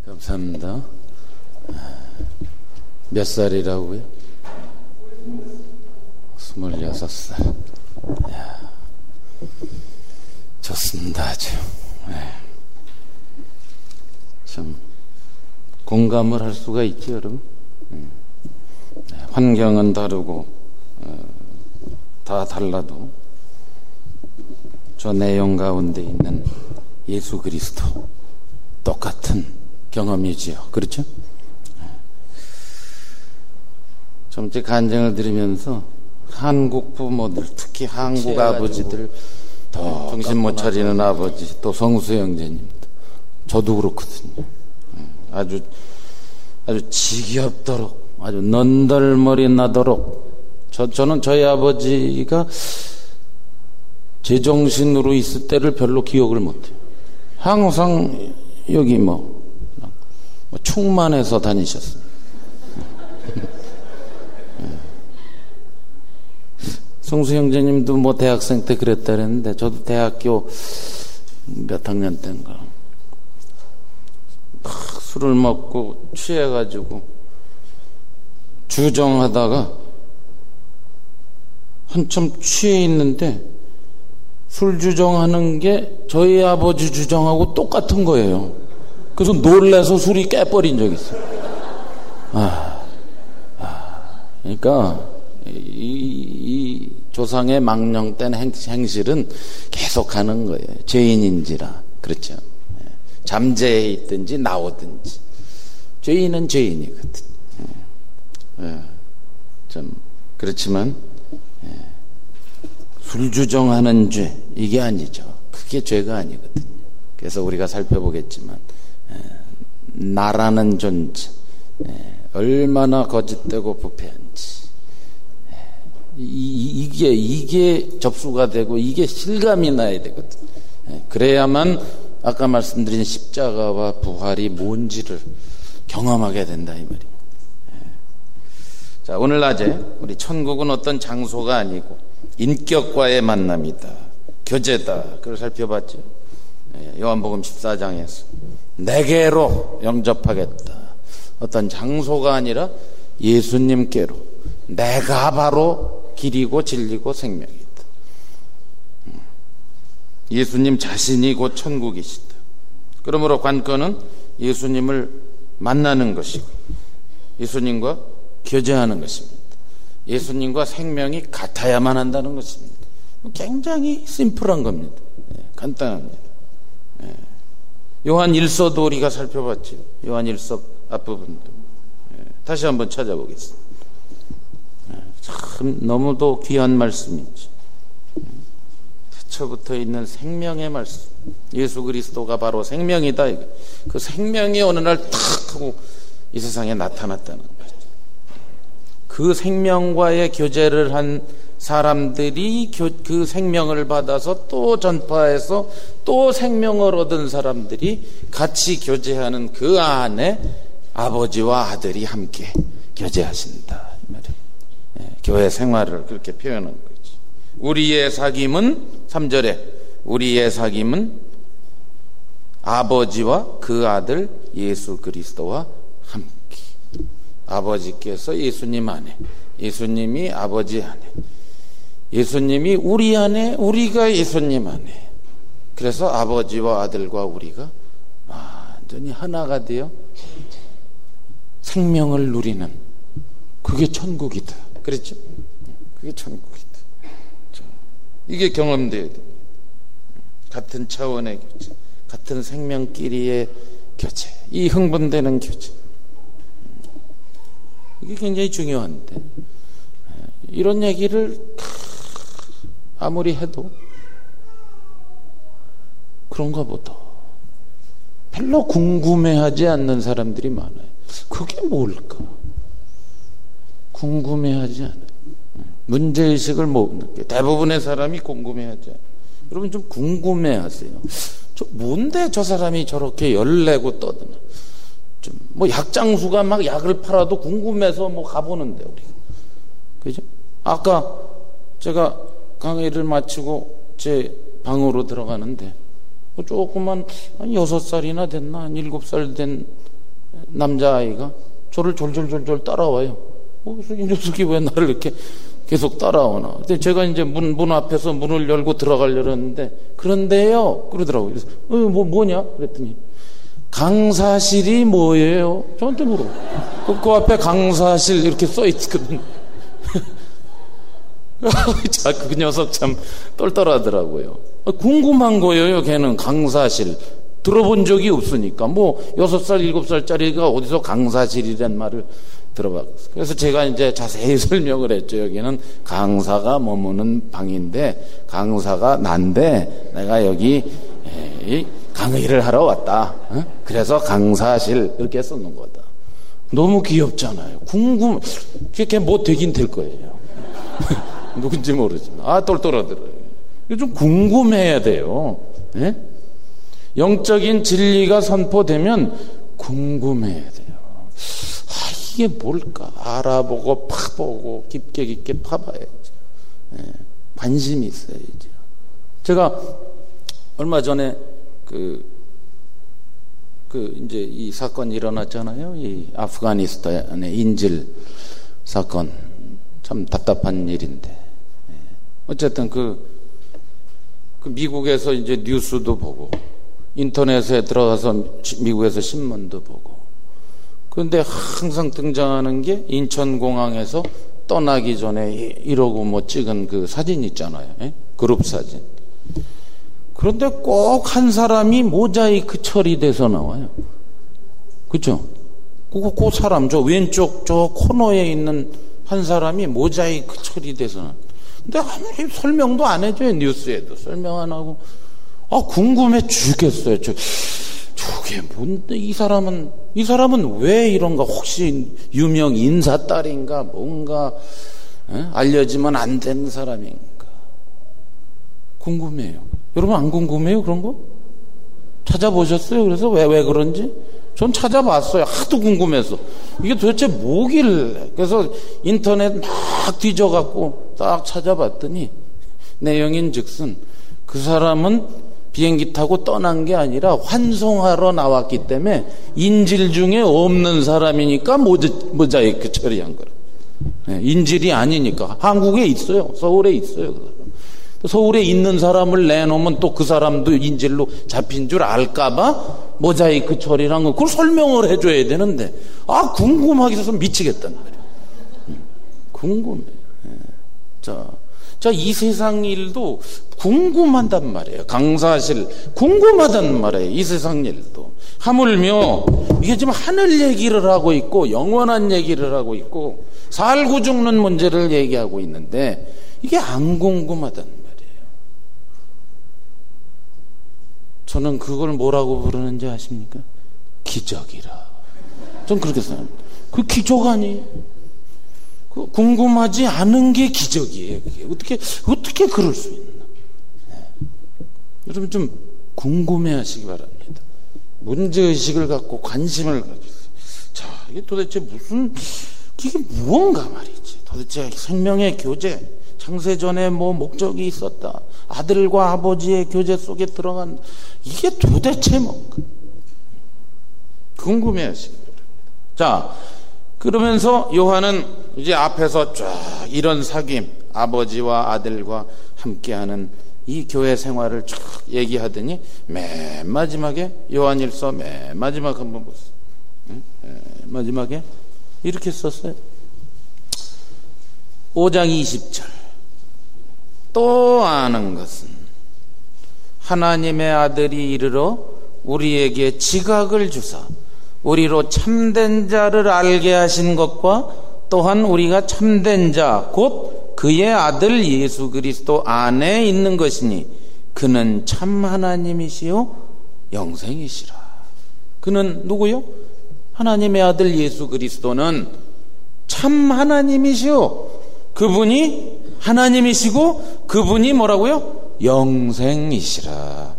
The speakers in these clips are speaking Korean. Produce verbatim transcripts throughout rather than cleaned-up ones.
감사합니다. 몇 살이라고요? 스물여섯 살. 이야, 좋습니다, 아주. 네. 참, 공감을 할 수가 있죠, 여러분. 네. 환경은 다르고, 어, 다 달라도, 저 내용 가운데 있는 예수 그리스도, 똑같은 경험이지요. 그렇죠? 좀 이제 간증을 드리면서 한국 부모들, 특히 한국 아버지들, 더 정신 못 차리는 아버지, 또 성수 형제님도, 저도 그렇거든요. 아주, 아주 지겹도록, 아주 넌덜머리 나도록, 저, 저는 저희 아버지가 제정신으로 있을 때를 별로 기억을 못해요. 항상 여기 뭐, 뭐 충만해서 다니셨어요. 성수 형제님도 뭐 대학생 때 그랬다 그랬는데, 저도 대학교 몇 학년 때인가 막 술을 먹고 취해가지고 주정하다가 한참 취해 있는데 술 주정하는 게 저희 아버지 주정하고 똑같은 거예요. 그래서 놀라서 술이 깨버린 적이 있어요. 아, 아, 그러니까 이, 이 조상의 망령된 행실은 계속하는 거예요. 죄인인지라. 그렇죠. 잠재해 있든지 나오든지 죄인은 죄인이거든. 예, 좀 그렇지만 예, 술 주정하는 죄 이게 아니죠. 그게 죄가 아니거든요. 그래서 우리가 살펴보겠지만 예, 나라는 존재 예, 얼마나 거짓되고 부패한지 예, 이, 이게 이게 접수가 되고 이게 실감이 나야 되거든. 예, 그래야만 아까 말씀드린 십자가와 부활이 뭔지를 경험하게 된다 이 말이에요. 예. 자, 오늘 낮에 우리 천국은 어떤 장소가 아니고 인격과의 만남이다, 교제다. 그걸 살펴봤죠. 예, 요한복음 십사 장에서 내게로 영접하겠다. 어떤 장소가 아니라 예수님께로, 내가 바로 길이고 진리고 생명이다. 예수님 자신이 곧 천국이시다. 그러므로 관건은 예수님을 만나는 것이고 예수님과 교제하는 것입니다. 예수님과 생명이 같아야만 한다는 것입니다. 굉장히 심플한 겁니다. 네, 간단합니다. 네. 요한 일서도 우리가 살펴봤죠. 요한 일서 앞부분도. 네, 다시 한번 찾아보겠습니다. 네, 참 너무도 귀한 말씀이죠. 처부터 있는 생명의 말씀. 예수 그리스도가 바로 생명이다. 그 생명이 어느 날 탁 하고 이 세상에 나타났다는 거죠. 그 생명과의 교제를 한 사람들이 그 생명을 받아서 또 전파해서 또 생명을 얻은 사람들이 같이 교제하는 그 안에 아버지와 아들이 함께 교제하신다. 이 말이에요. 네, 교회 생활을 그렇게 표현한 거예요. 우리의 사귐은 삼 절에 우리의 사귐은 아버지와 그 아들 예수 그리스도와 함께. 아버지께서 예수님 안에, 예수님이 아버지 안에, 예수님이 우리 안에, 우리가 예수님 안에. 그래서 아버지와 아들과 우리가 완전히 하나가 되어 생명을 누리는, 그게 천국이다. 그랬죠? 그게 천국이다. 이게 경험돼야 돼. 같은 차원의 교제, 같은 생명끼리의 교제, 이 흥분되는 교제. 이게 굉장히 중요한데 이런 얘기를 아무리 해도 그런가 보다 별로 궁금해하지 않는 사람들이 많아요. 그게 뭘까? 궁금해하지 않아요. 문제의식을 못 느껴요. 대부분의 사람이 궁금해하죠. 여러분 좀 궁금해하세요. 저 뭔데 저 사람이 저렇게 열내고 떠드나? 좀 뭐 약장수가 막 약을 팔아도 궁금해서 뭐 가보는데 우리가. 그죠? 아까 제가 강의를 마치고 제 방으로 들어가는데 뭐 조그만 한 여섯 살이나 됐나 한 일곱 살 된 남자아이가 저를 졸졸졸졸 따라와요. 어, 이 녀석이 왜 나를 이렇게 계속 따라오나. 근데 제가 이제 문, 문 앞에서 문을 열고 들어가려고 했는데, 그런데요, 그러더라고요. 그래서, 어, 뭐, 뭐냐? 그랬더니, 강사실이 뭐예요? 저한테 물어. 그, 그 앞에 강사실 이렇게 써있거든요. 자, 그 녀석 참 똘똘하더라고요. 궁금한 거예요, 걔는 강사실. 들어본 적이 없으니까. 뭐, 여섯 살, 일곱 살짜리가 어디서 강사실이란 말을 들어봤어요. 그래서 제가 이제 자세히 설명을 했죠. 여기는 강사가 머무는 방인데, 강사가 난데, 내가 여기 강의를 하러 왔다. 그래서 강사실, 이렇게 써놓은 거다. 너무 귀엽잖아요. 궁금, 걔 뭐 되긴 될 거예요. 누군지 모르지만. 아, 똘똘하더라고요. 이거 좀 궁금해야 돼요. 예? 영적인 진리가 선포되면 궁금해야 돼요. 아, 이게 뭘까? 알아보고 파보고 깊게 깊게 파봐야죠. 예, 관심이 있어야죠. 제가 얼마 전에 그, 그 이제 이 사건이 일어났잖아요. 이 아프가니스탄의 인질 사건. 참 답답한 일인데. 예, 어쨌든 그, 그 미국에서 이제 뉴스도 보고 인터넷에 들어가서 미국에서 신문도 보고. 그런데 항상 등장하는 게 인천공항에서 떠나기 전에 이러고 뭐 찍은 그 사진 있잖아요. 예? 그룹 사진. 그런데 꼭 한 사람이 모자이크 처리돼서 나와요. 그죠? 그, 그 사람, 저 왼쪽 저 코너에 있는 한 사람이 모자이크 처리돼서 나와요. 근데 아무리 설명도 안 해줘요. 뉴스에도 설명 안 하고. 아, 궁금해 죽겠어요. 저, 저게 뭔데, 이 사람은, 이 사람은 왜 이런가? 혹시 유명 인사 딸인가? 뭔가, 에? 알려지면 안 되는 사람인가? 궁금해요. 여러분 안 궁금해요? 그런 거? 찾아보셨어요? 그래서 왜, 왜 그런지? 전 찾아봤어요. 하도 궁금해서. 이게 도대체 뭐길래. 그래서 인터넷 막 뒤져갖고 딱 찾아봤더니 내용인 즉슨 그 사람은 비행기 타고 떠난 게 아니라 환송하러 나왔기 때문에 인질 중에 없는 사람이니까 모자이크 처리한 거예요. 인질이 아니니까. 한국에 있어요. 서울에 있어요. 그 사람. 서울에 있는 사람을 내놓으면 또 그 사람도 인질로 잡힌 줄 알까봐 모자이크 처리란 거, 그걸 설명을 해줘야 되는데, 아, 궁금하게 해서 미치겠단 말이에요. 궁금해. 자, 자, 이 세상 일도 궁금한단 말이에요. 강사실, 궁금하단 말이에요. 이 세상 일도. 하물며, 이게 지금 하늘 얘기를 하고 있고, 영원한 얘기를 하고 있고, 살고 죽는 문제를 얘기하고 있는데, 이게 안 궁금하단 말이에요. 저는 그걸 뭐라고 부르는지 아십니까? 기적이라. 전 그렇게 생각합니다. 그 기적 아니에요? 그 궁금하지 않은 게 기적이에요. 그게. 어떻게, 어떻게 그럴 수 있나? 네. 여러분 좀 궁금해 하시기 바랍니다. 문제의식을 갖고 관심을 가지세요. 자, 이게 도대체 무슨, 이게 무언가 말이지. 도대체 생명의 교제. 창세전에 뭐 목적이 있었다. 아들과 아버지의 교제 속에 들어간, 이게 도대체 뭔가. 궁금해 하시기 바랍니다. 자, 그러면서 요한은 이제 앞에서 쫙 이런 사귐, 아버지와 아들과 함께하는 이 교회 생활을 쫙 얘기하더니 맨 마지막에 요한일서 맨 마지막 한번 보세요. 응? 맨 마지막에 이렇게 썼어요. 오 장 이십 절. 또 아는 것은 하나님의 아들이 이르러 우리에게 지각을 주사 우리로 참된 자를 알게 하신 것과 또한 우리가 참된 자 곧 그의 아들 예수 그리스도 안에 있는 것이니 그는 참 하나님이시요 영생이시라. 그는 누구요? 하나님의 아들 예수 그리스도는 참 하나님이시요, 그분이 하나님이시고 그분이 뭐라고요? 영생이시라.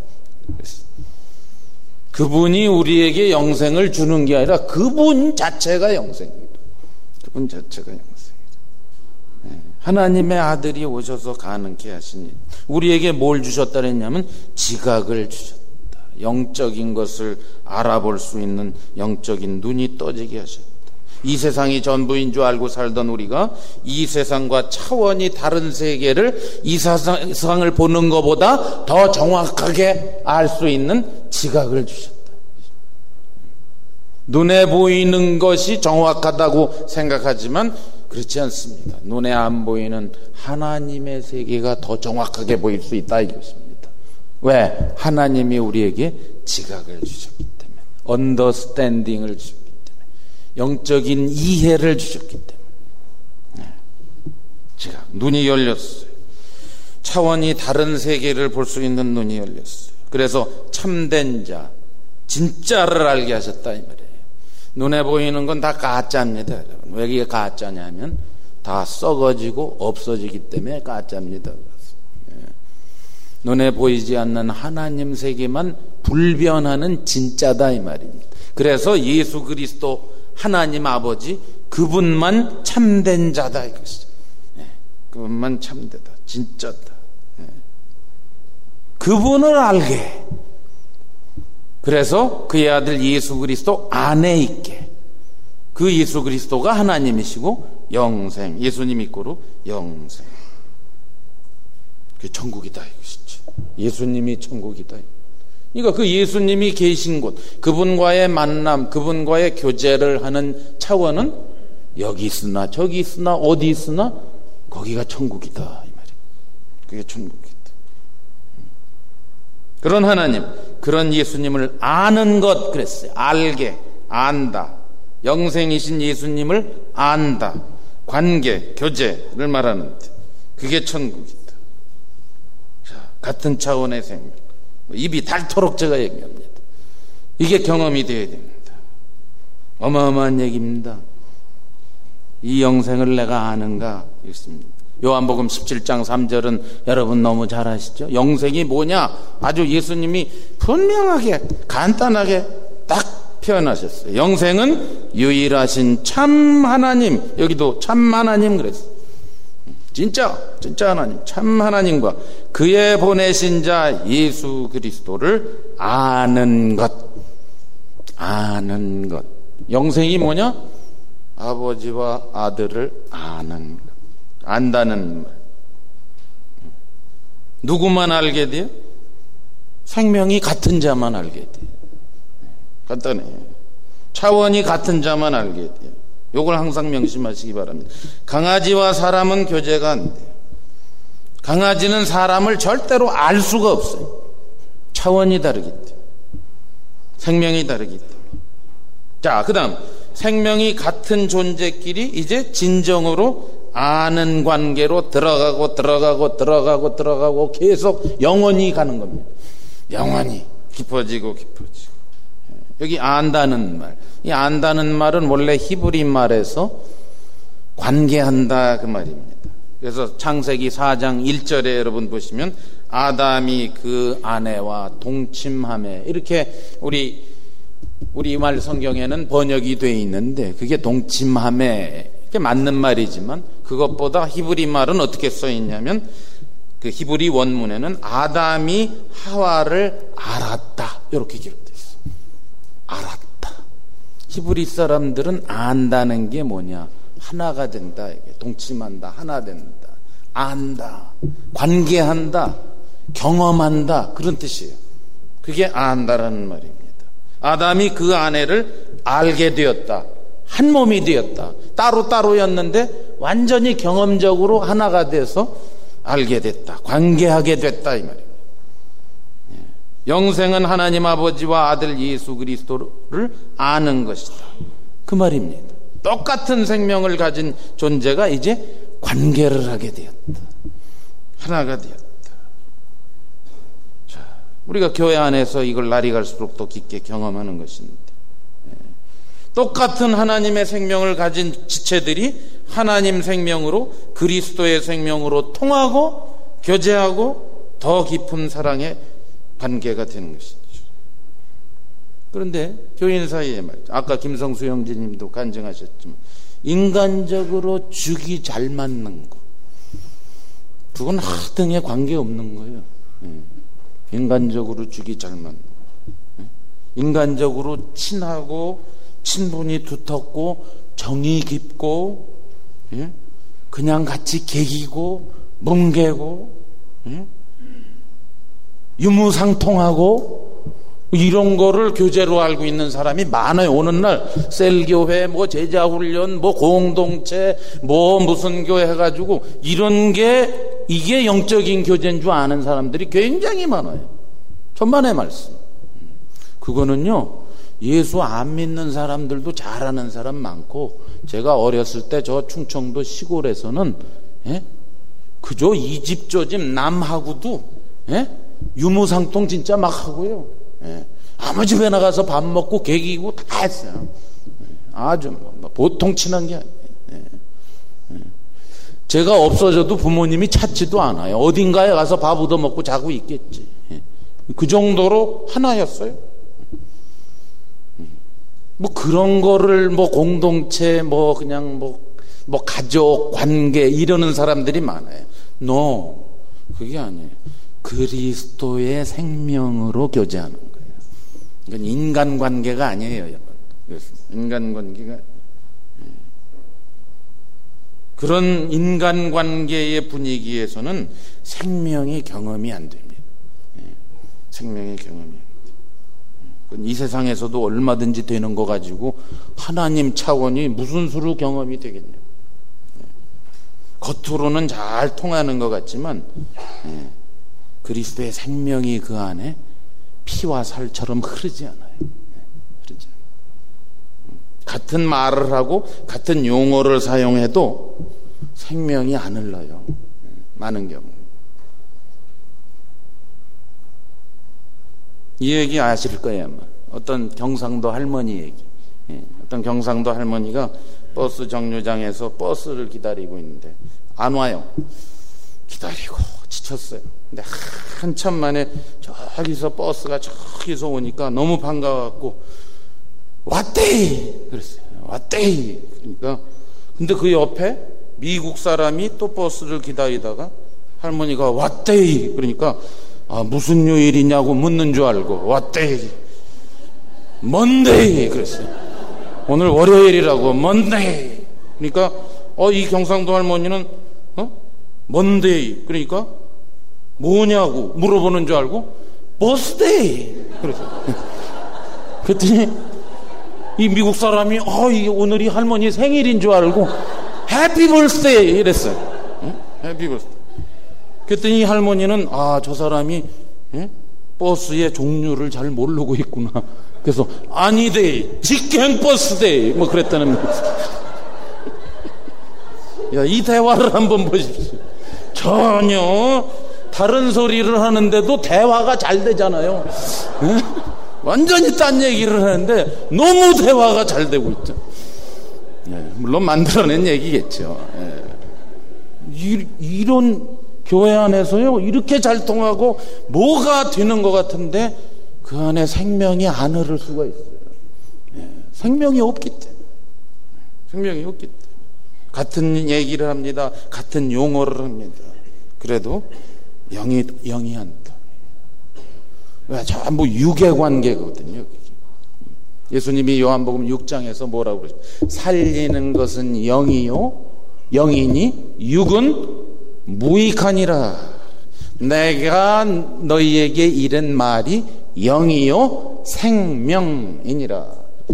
그분이 우리에게 영생을 주는 게 아니라 그분 자체가 영생입니다. 그분 자체가 영생이다. 네. 하나님의 아들이 오셔서 가능케 하시니 우리에게 뭘 주셨다 그랬냐면 지각을 주셨다. 영적인 것을 알아볼 수 있는 영적인 눈이 떠지게 하셨다. 이 세상이 전부인 줄 알고 살던 우리가 이 세상과 차원이 다른 세계를 이 세상을 보는 것보다 더 정확하게 알 수 있는 지각을 주셨다. 눈에 보이는 것이 정확하다고 생각하지만 그렇지 않습니다. 눈에 안 보이는 하나님의 세계가 더 정확하게 보일 수 있다 이것입니다. 왜? 하나님이 우리에게 지각을 주셨기 때문에, 언더스탠딩을 주셨기 때문에, 영적인 이해를 주셨기 때문에. 지각, 눈이 열렸어요. 차원이 다른 세계를 볼 수 있는 눈이 열렸어요. 그래서 참된 자, 진짜를 알게 하셨다 이 말이에요. 눈에 보이는 건 다 가짜입니다. 여러분. 왜 이게 가짜냐면 다 썩어지고 없어지기 때문에 가짜입니다. 예. 눈에 보이지 않는 하나님 세계만 불변하는 진짜다 이 말입니다. 그래서 예수 그리스도 하나님 아버지 그분만 참된 자다 이것이죠. 예. 그분만 참되다, 진짜다. 예. 그분을 알게, 그래서 그의 아들 예수 그리스도 안에 있게, 그 예수 그리스도가 하나님이시고 영생, 예수님 이꼬로 영생, 그게 천국이다 이것이죠. 예수님이 천국이다. 그러니까 그 예수님이 계신 곳, 그분과의 만남, 그분과의 교제를 하는 차원은 여기 있으나 저기 있으나 어디 있으나 거기가 천국이다 이 말이에요. 그게 천국이다. 그런 하나님, 그런 예수님을 아는 것 그랬어요. 알게, 안다. 영생이신 예수님을 안다. 관계, 교제를 말하는데 그게 천국이다. 자, 같은 차원의 생명. 입이 닳도록 제가 얘기합니다. 이게 경험이 되어야 됩니다. 어마어마한 얘기입니다. 이 영생을 내가 아는가? 있습니다. 요한복음 십칠 장 삼 절은 여러분 너무 잘 아시죠? 영생이 뭐냐? 아주 예수님이 분명하게 간단하게 딱 표현하셨어요. 영생은 유일하신 참 하나님, 여기도 참 하나님 그랬어요. 진짜 진짜 하나님, 참 하나님과 그의 보내신 자 예수 그리스도를 아는 것. 아는 것. 영생이 뭐냐? 아버지와 아들을 아는 것. 안다는 말. 누구만 알게 돼요? 생명이 같은 자만 알게 돼요. 간단해요. 차원이 같은 자만 알게 돼요. 요걸 항상 명심하시기 바랍니다. 강아지와 사람은 교제가 안 돼요. 강아지는 사람을 절대로 알 수가 없어요. 차원이 다르기 때문에, 생명이 다르기 때문에. 자, 그 다음 생명이 같은 존재끼리 이제 진정으로 아는 관계로 들어가고 들어가고 들어가고 들어가고 계속 영원히 가는 겁니다. 영원히 깊어지고 깊어지고. 여기 안다는 말, 이 안다는 말은 원래 히브리 말에서 관계한다 그 말입니다. 그래서 창세기 사 장 일 절에 여러분 보시면 아담이 그 아내와 동침하매, 이렇게 우리 우리말 성경에는 번역이 되어 있는데 그게 동침하매, 이게 맞는 말이지만 그것보다 히브리 말은 어떻게 써 있냐면 그 히브리 원문에는 아담이 하와를 알았다 이렇게 기록되어 있어요. 알았다. 히브리 사람들은 안다는 게 뭐냐? 하나가 된다, 이게 동침한다, 하나 된다, 안다, 관계한다, 경험한다, 그런 뜻이에요. 그게 안다라는 말입니다. 아담이 그 아내를 알게 되었다, 한 몸이 되었다. 따로따로였는데 완전히 경험적으로 하나가 돼서 알게 됐다, 관계하게 됐다 이 말입니다. 영생은 하나님 아버지와 아들 예수 그리스도를 아는 것이다, 그 말입니다. 똑같은 생명을 가진 존재가 이제 관계를 하게 되었다, 하나가 되었다. 자, 우리가 교회 안에서 이걸 날이 갈수록 더 깊게 경험하는 것인데, 똑같은 하나님의 생명을 가진 지체들이 하나님 생명으로, 그리스도의 생명으로 통하고 교제하고 더 깊은 사랑의 관계가 되는 것이죠. 그런데 교인 사이에 말이죠, 아까 김성수 형제님도 간증하셨지만 인간적으로 죽이 잘 맞는 거, 그건 하등에 관계없는 거예요. 인간적으로 죽이 잘 맞는 거. 인간적으로 친하고 친분이 두텁고 정이 깊고, 예? 그냥 같이 개기고 뭉개고, 예? 유무상통하고 이런 거를 교제로 알고 있는 사람이 많아요. 오늘날 셀교회, 뭐 제자훈련, 뭐 공동체, 뭐 무슨 교회 해가지고 이런 게 이게 영적인 교제인 줄 아는 사람들이 굉장히 많아요. 천만의 말씀. 그거는요, 예수 안 믿는 사람들도 잘하는 사람 많고, 제가 어렸을 때 저 충청도 시골에서는, 예? 그저 이 집 저 집 남하고도, 예? 유무상통 진짜 막 하고요. 예. 아무 집에 나가서 밥 먹고 개기고 다 했어요. 아주 뭐 보통 친한 게 아니에요. 예. 예. 제가 없어져도 부모님이 찾지도 않아요. 어딘가에 가서 밥 얻어 먹고 자고 있겠지. 예. 그 정도로 하나였어요. 뭐 그런 거를 뭐 공동체 뭐 그냥 뭐, 뭐 가족 관계 이러는 사람들이 많아요. No, 그게 아니에요. 그리스도의 생명으로 교제하는 거예요. 이건 인간관계가 아니에요, 여러분. 인간관계가 그런 인간관계의 분위기에서는 생명의 경험이 안 됩니다. 생명의 경험이 안 돼요. 이 세상에서도 얼마든지 되는 거 가지고 하나님 차원이 무슨 수로 경험이 되겠냐고. 겉으로는 잘 통하는 것 같지만 그리스도의 생명이 그 안에 피와 살처럼 흐르지 않아요. 흐르지 않아요. 같은 말을 하고 같은 용어를 사용해도 생명이 안 흘러요. 많은 경우. 이 얘기 아실 거예요, 아마. 어떤 경상도 할머니 얘기. 어떤 경상도 할머니가 버스 정류장에서 버스를 기다리고 있는데 안 와요. 기다리고 지쳤어요. 근데 한참 만에 저기서 버스가 저기서 오니까 너무 반가워갖고 왔대! 그랬어요. 왔대! 그러니까 근데 그 옆에 미국 사람이 또 버스를 기다리다가 할머니가 왔대! 그러니까 아, 무슨 요일이냐고 묻는 줄 알고 왔대! 먼데이! 그랬어요. 오늘 월요일이라고 먼데이! 그러니까 어, 이 경상도 할머니는 어? 먼데이! 그러니까 뭐냐고 물어보는 줄 알고 버스데이! 그랬어요. 그랬더니 이 미국 사람이 어, 이게 오늘이 할머니 생일인 줄 알고 해피 버스데이! 이랬어요. 응? 해피 버스데이. 그랬더니 할머니는 아, 저 사람이 예? 버스의 종류를 잘 모르고 있구나. 그래서 아니데이, 직행 버스데이 뭐 그랬다는 야, 이 대화를 한번 보십시오. 전혀 다른 소리를 하는데도 대화가 잘 되잖아요. 예? 완전히 딴 얘기를 하는데 너무 대화가 잘 되고 있죠. 예, 물론 만들어낸 얘기겠죠. 예. 이, 이런 교회 안에서요 이렇게 잘 통하고 뭐가 되는 것 같은데 그 안에 생명이 안 흐를 수가 있어요. 예, 생명이 없기 때문에 생명이 없기 때문에 같은 얘기를 합니다. 같은 용어를 합니다. 그래도 영이 영이 않다. 왜 전부 육의 관계거든요. 예수님이 요한복음 육 장에서 뭐라고 그러죠? 살리는 것은 영이요 영이니 육은 무익하니라. 내가 너희에게 이른 말이 영이요 생명이니라.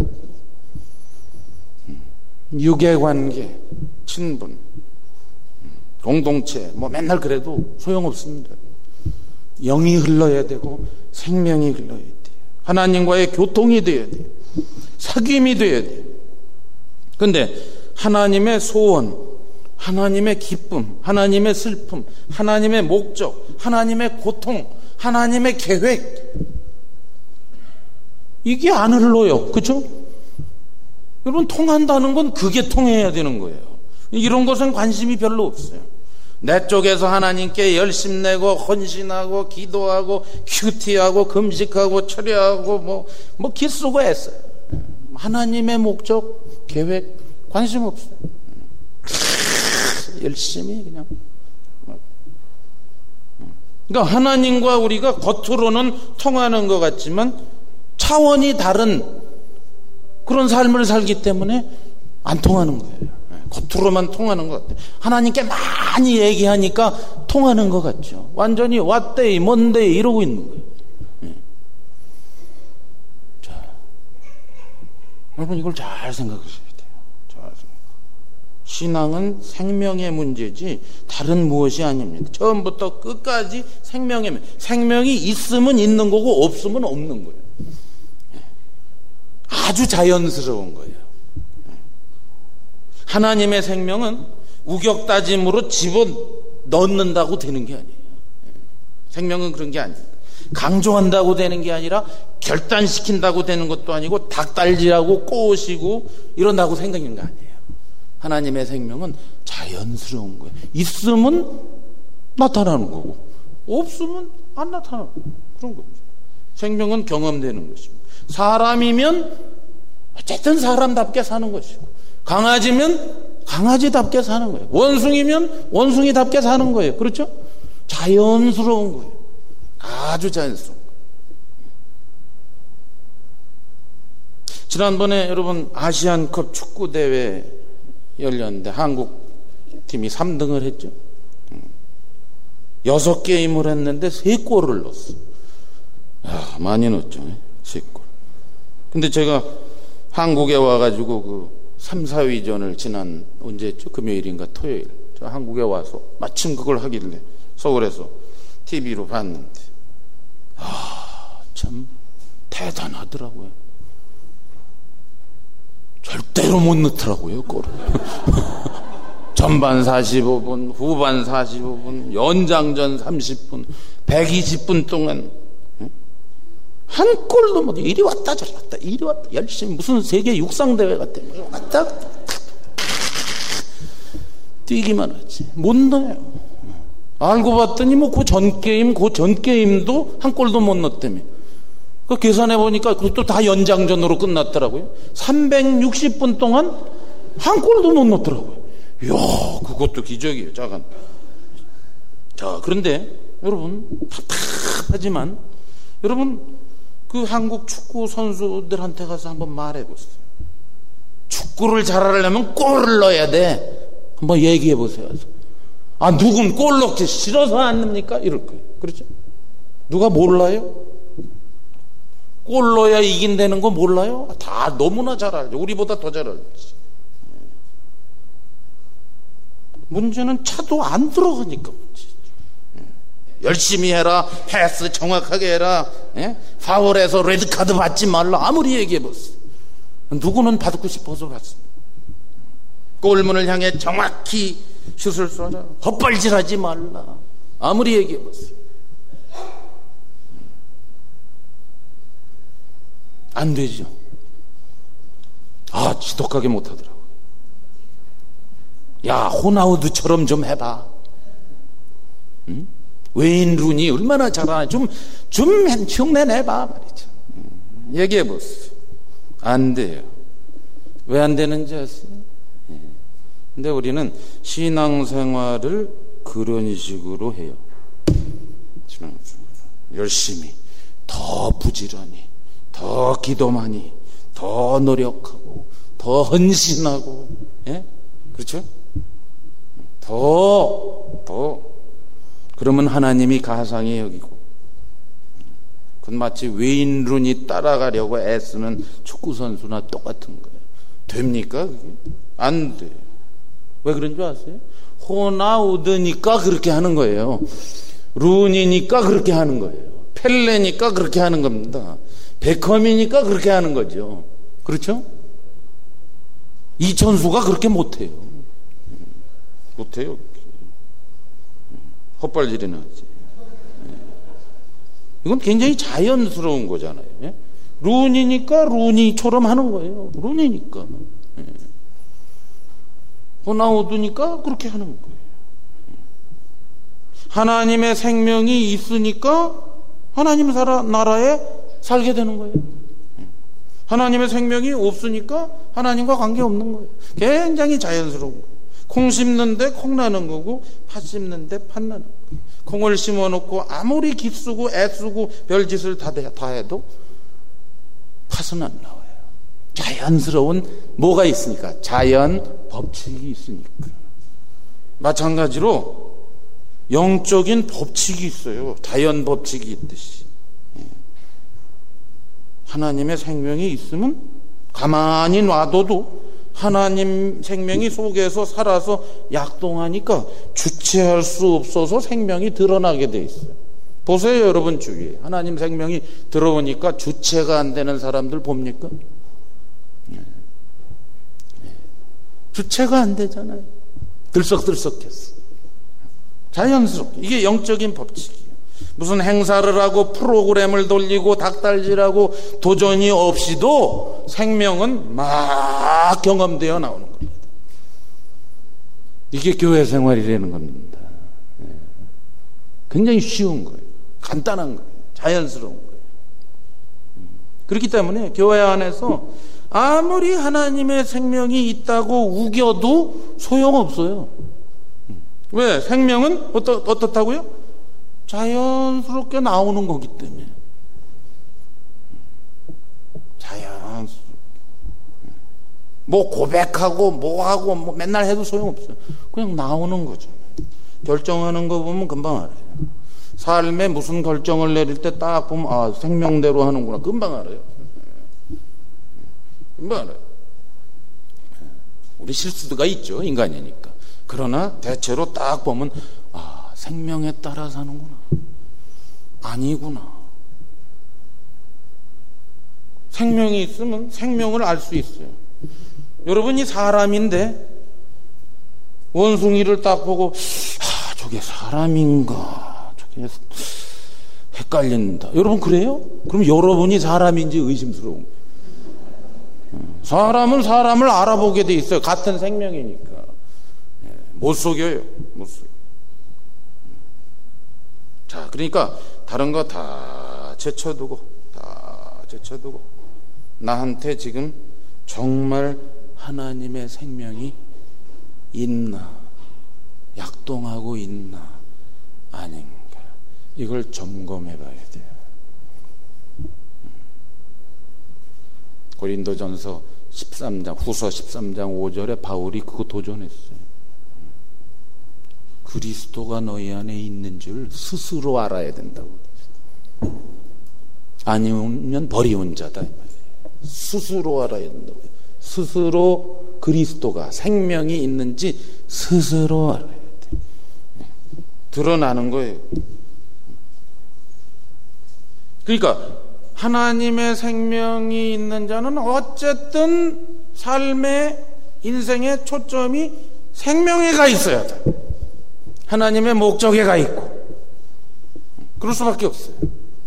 육의 관계, 친분, 공동체 뭐 맨날 그래도 소용없습니다. 영이 흘러야 되고 생명이 흘러야 돼요. 하나님과의 교통이 돼야 돼요. 사귐이 돼야 돼요. 그런데 하나님의 소원, 하나님의 기쁨, 하나님의 슬픔, 하나님의 목적, 하나님의 고통, 하나님의 계획 이게 안 흘러요. 그렇죠? 여러분 통한다는 건 그게 통해야 되는 거예요. 이런 것은 관심이 별로 없어요. 내 쪽에서 하나님께 열심내고 헌신하고 기도하고 큐티하고 금식하고 철야하고 뭐, 뭐 기쓰고 했어요. 하나님의 목적, 계획 관심 없어요. 열심히 그냥. 그러니까 하나님과 우리가 겉으로는 통하는 것 같지만 차원이 다른 그런 삶을 살기 때문에 안 통하는 거예요. 겉으로만 통하는 것 같아요. 하나님께 많이 얘기하니까 통하는 것 같죠. 완전히 왔대 뭔데 이러고 있는 거예요. 자, 여러분 이걸 잘 생각하셔야 돼요. 잘 생각. 신앙은 생명의 문제지 다른 무엇이 아닙니다. 처음부터 끝까지 생명의 문제. 생명이 있으면 있는 거고 없으면 없는 거예요. 아주 자연스러운 거예요. 하나님의 생명은 우격다짐으로 집어넣는다고 되는 게 아니에요. 생명은 그런 게 아니에요. 강조한다고 되는 게 아니라 결단시킨다고 되는 것도 아니고 닭달지라고 꼬시고 이런다고 생각하는 거 아니에요. 하나님의 생명은 자연스러운 거예요. 있으면 나타나는 거고 없으면 안 나타나는 거예요. 그런 겁니다. 생명은 경험되는 것입니다. 사람이면 어쨌든 사람답게 사는 것이고 강아지면 강아지답게 사는 거예요. 원숭이면 원숭이답게 사는 거예요. 그렇죠? 자연스러운 거예요. 아주 자연스러운 거예요. 지난번에 여러분 아시안컵 축구대회 열렸는데 한국팀이 삼 등을 했죠. 여섯 게임을 했는데 세 골을 넣었어. 아, 많이 넣었죠. 세 골. 근데 제가 한국에 와가지고 그 삼, 사위전을 지난 언제였죠? 금요일인가 토요일 저 한국에 와서 마침 그걸 하길래 서울에서 티비로 봤는데 아, 참 대단하더라고요. 절대로 못 넣더라고요, 골을. 전반 사십오 분, 후반 사십오 분, 연장전 삼십 분, 백이십 분 동안 한 골도 못, 이리 왔다 저리 왔다 이리 왔다 열심히 무슨 세계 육상대회 같아 왔다 뛰기만 하지 못 넣어요. 알고 봤더니 뭐 그 전 게임 그 전 게임도 한 골도 못 넣었다며. 그 계산해 보니까 그것도 다 연장전으로 끝났더라고요. 삼백육십 분 동안 한 골도 못 넣었더라고요. 이야, 그것도 기적이에요. 잠깐. 자, 그런데 여러분 답답하지만 여러분 그 한국 축구 선수들한테 가서 한번 말해보세요. 축구를 잘하려면 골을 넣어야 돼. 한번 얘기해보세요. 아, 누군 골 넣기 싫어서 안 넣습니까? 이럴 거예요. 그렇죠? 누가 몰라요? 골 넣어야 이긴다는 거 몰라요? 다 너무나 잘 알죠. 우리보다 더 잘 알죠. 문제는 차도 안 들어가니까 문제죠. 열심히 해라, 패스 정확하게 해라, 예? 파울해서 레드카드 받지 말라, 아무리 얘기해봤어요. 누구는 받고 싶어서 받습니다. 골문을 향해 정확히 슛을 쏘라, 헛발질하지 말라, 아무리 얘기해봤어요. 안 되죠. 아, 지독하게 못하더라고. 야, 호나우두처럼 좀 해봐. 응? 웨인 루니 얼마나 잘하나 좀, 좀 흉내 내봐 말이죠. 응. 얘기해보세요. 안 돼요. 왜 안 되는지 아세요? 예. 근데 우리는 신앙생활을 그런 식으로 해요. 열심히, 더 부지런히, 더 기도 많이, 더 노력하고, 더 헌신하고, 예? 그렇죠? 더, 더. 그러면 하나님이 가상히 여기고, 그건 마치 웨인 루니 따라가려고 애쓰는 축구선수나 똑같은 거예요. 됩니까? 그게? 안 돼요. 왜 그런 줄 아세요? 호나우드니까 그렇게 하는 거예요. 루니니까 그렇게 하는 거예요. 펠레니까 그렇게 하는 겁니다. 베컴이니까 그렇게 하는 거죠. 그렇죠? 이천수가 그렇게 못해요. 못해요. 헛발질이나 하지. 이건 굉장히 자연스러운 거잖아요. 루니니까 루니처럼 하는 거예요. 루니니까. 호나우드니까 그렇게 하는 거예요. 하나님의 생명이 있으니까 하나님 나라에 살게 되는 거예요. 하나님의 생명이 없으니까 하나님과 관계없는 거예요. 굉장히 자연스러운 거예요. 콩 심는데 콩 나는 거고 팥 심는데 팥 나는 거예요. 콩을 심어놓고 아무리 기쓰고 애쓰고 별짓을 다, 다 해도 팥은 안 나와요. 자연스러운 뭐가 있으니까, 자연 법칙이 있으니까. 마찬가지로 영적인 법칙이 있어요. 자연 법칙이 있듯이. 하나님의 생명이 있으면 가만히 놔둬도 하나님 생명이 속에서 살아서 약동하니까 주체할 수 없어서 생명이 드러나게 돼 있어요. 보세요, 여러분 주위에. 하나님 생명이 들어오니까 주체가 안 되는 사람들 봅니까? 주체가 안 되잖아요. 들썩들썩했어. 자연스럽게. 이게 영적인 법칙이에요. 무슨 행사를 하고 프로그램을 돌리고 닭달질하고 도전이 없이도 생명은 막 경험되어 나오는 겁니다. 이게 교회 생활이라는 겁니다. 굉장히 쉬운 거예요. 간단한 거예요. 자연스러운 거예요. 그렇기 때문에 교회 안에서 아무리 하나님의 생명이 있다고 우겨도 소용없어요. 왜? 생명은 어떠, 어떻다고요? 자연스럽게 나오는 거기 때문에. 자연스럽게. 뭐 고백하고 뭐하고 뭐 맨날 해도 소용없어요. 그냥 나오는 거죠. 결정하는 거 보면 금방 알아요. 삶에 무슨 결정을 내릴 때 딱 보면 아, 생명대로 하는구나. 금방 알아요. 금방 알아요. 우리 실수가 있죠. 인간이니까. 그러나 대체로 딱 보면 아, 생명에 따라 사는구나. 아니구나. 생명이 있으면 생명을 알 수 있어요. 여러분이 사람인데 원숭이를 딱 보고 아, 저게 사람인가? 저게 헷갈린다. 여러분 그래요? 그럼 여러분이 사람인지 의심스러운 거예요. 사람은 사람을 알아보게 돼 있어요. 같은 생명이니까. 못 속여요. 못 속여요. 자, 그러니까 다른 거 다 제쳐두고 다 제쳐두고 나한테 지금 정말 하나님의 생명이 있나, 약동하고 있나 아닌가, 이걸 점검해 봐야 돼요. 고린도전서 십삼 장, 후서 십삼 장 오 절에 바울이 그거 도전했어요. 그리스도가 너희 안에 있는 줄 스스로 알아야 된다고. 아니면 버리운 자다. 스스로 알아야 된다고. 스스로 그리스도가 생명이 있는지 스스로 알아야 돼. 드러나는 거예요. 그러니까 하나님의 생명이 있는 자는 어쨌든 삶의 인생의 초점이 생명에 가 있어야 돼. 하나님의 목적에 가 있고. 그럴 수밖에 없어요.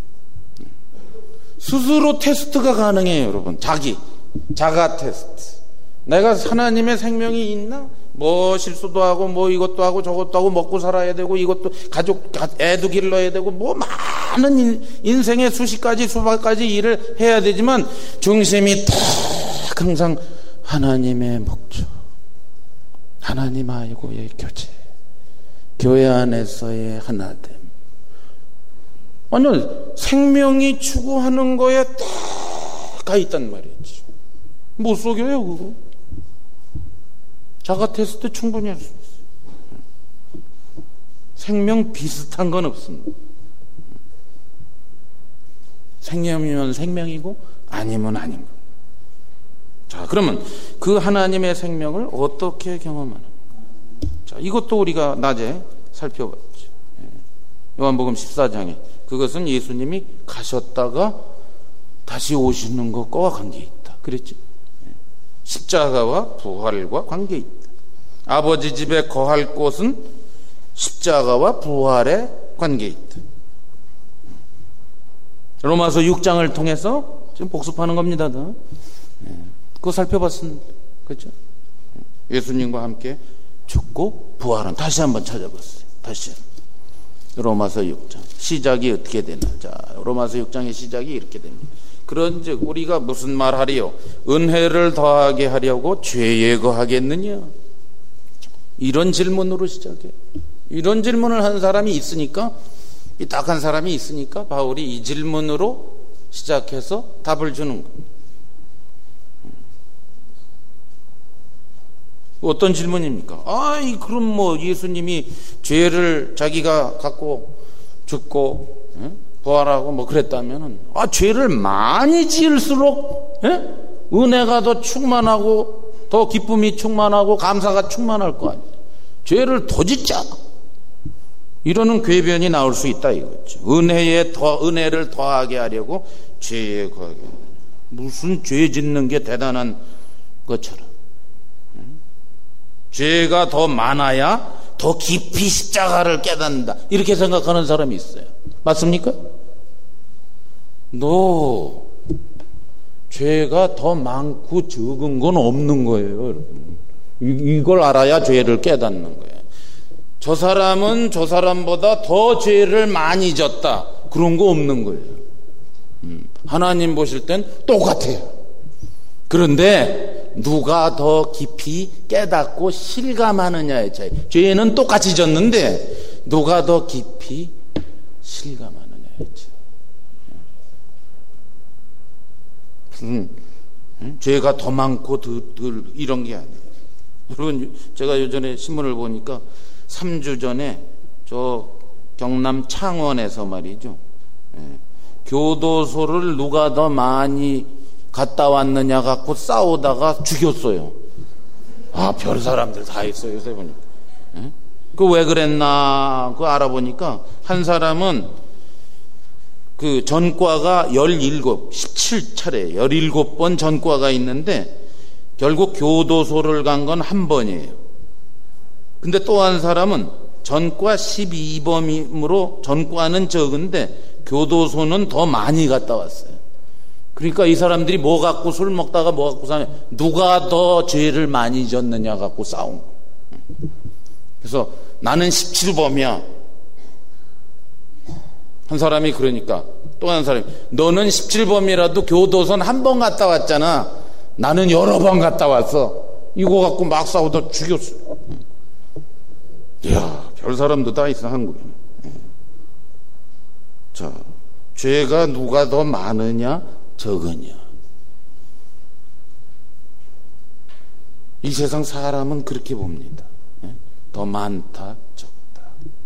스스로 테스트가 가능해요, 여러분. 자기 자가 테스트. 내가 하나님의 생명이 있나? 뭐 실수도 하고 뭐 이것도 하고 저것도 하고 먹고 살아야 되고 이것도 가족 애도 길러야 되고 뭐 많은 인생의 수십 가지 수백 가지 일을 해야 되지만 중심이 딱 항상 하나님의 목적, 하나님하고의 교제, 교회 안에서의 하나됨. 완전 생명이 추구하는 거에 딱 가 있단 말이지. 못 속여요 그거. 자가 테스트 충분히 할 수 있어요. 생명 비슷한 건 없습니다. 생명이면 생명이고 아니면 아닌 거. 자, 그러면 그 하나님의 생명을 어떻게 경험하는가? 자, 이것도 우리가 낮에 살펴봤죠. 요한복음 십사 장에 그것은 예수님이 가셨다가 다시 오시는 것과 관계 있다. 그랬죠. 십자가와 부활과 관계 있다. 아버지 집에 거할 곳은 십자가와 부활에 관계 있다. 로마서 육 장을 통해서 지금 복습하는 겁니다. 그거 살펴봤습니다. 그렇죠? 예수님과 함께 죽고 부활은 다시 한번 찾아봤어요. 다시 로마서 육 장 시작이 어떻게 되나? 자, 로마서 육 장의 시작이 이렇게 됩니다. 그런즉 우리가 무슨 말하리요? 은혜를 더하게 하려고 죄에 거하겠느냐? 이런 질문으로 시작해. 이런 질문을 한 사람이 있으니까, 이 딱한 사람이 있으니까 바울이 이 질문으로 시작해서 답을 주는 겁니다. 어떤 질문입니까? 아이, 그럼 뭐 예수님이 죄를 자기가 갖고 죽고 예? 부활하고 뭐 그랬다면은 아, 죄를 많이 지을수록 예? 은혜가 더 충만하고 더 기쁨이 충만하고 감사가 충만할 거 아니에요. 죄를 더 짓자. 이러는 궤변이 나올 수 있다 이거죠. 은혜에 더 은혜를 더하게 하려고 죄에 거하게. 무슨 죄 짓는 게 대단한 것처럼. 죄가 더 많아야 더 깊이 십자가를 깨닫는다. 이렇게 생각하는 사람이 있어요. 맞습니까? 너 죄가 더 많고 적은 건 없는 거예요, 여러분. 이걸 알아야 죄를 깨닫는 거예요. 저 사람은 저 사람보다 더 죄를 많이 졌다. 그런 거 없는 거예요. 하나님 보실 땐 똑같아요. 그런데 누가 더 깊이 깨닫고 실감하느냐의 차이. 죄는 똑같이 졌는데 누가 더 깊이 실감하느냐의 차이. 음, 음? 죄가 더 많고 덜, 덜 이런 게 아니에요. 여러분, 제가 요전에 신문을 보니까 삼 주 전에 저 경남 창원에서 말이죠, 예, 교도소를 누가 더 많이 갔다 왔느냐 갖고 싸우다가 죽였어요. 아, 별 사람들 다 있어요, 요새 보니까. 예? 그 왜 그랬나 그 알아보니까 한 사람은 그 전과가 열일곱, 십칠 차례, 열일곱 번 전과가 있는데 결국 교도소를 간 건 한 번이에요. 근데 또 한 사람은 전과 십이 범이므로 전과는 적은데 교도소는 더 많이 갔다 왔어요. 그러니까 이 사람들이 뭐 갖고 술 먹다가 뭐 갖고 사냐, 누가 더 죄를 많이 졌느냐 갖고 싸운 거예요. 그래서 나는 십칠 범이야. 한 사람이 그러니까 또 한 사람이 너는 십칠 범이라도 교도소는 한 번 갔다 왔잖아. 나는 여러 번 갔다 왔어. 이거 갖고 막 싸우다 죽였어. 이야, 별 사람도 다 있어, 한국에. 자, 죄가 누가 더 많으냐 적으냐. 이 세상 사람은 그렇게 봅니다. 더 많다 적다.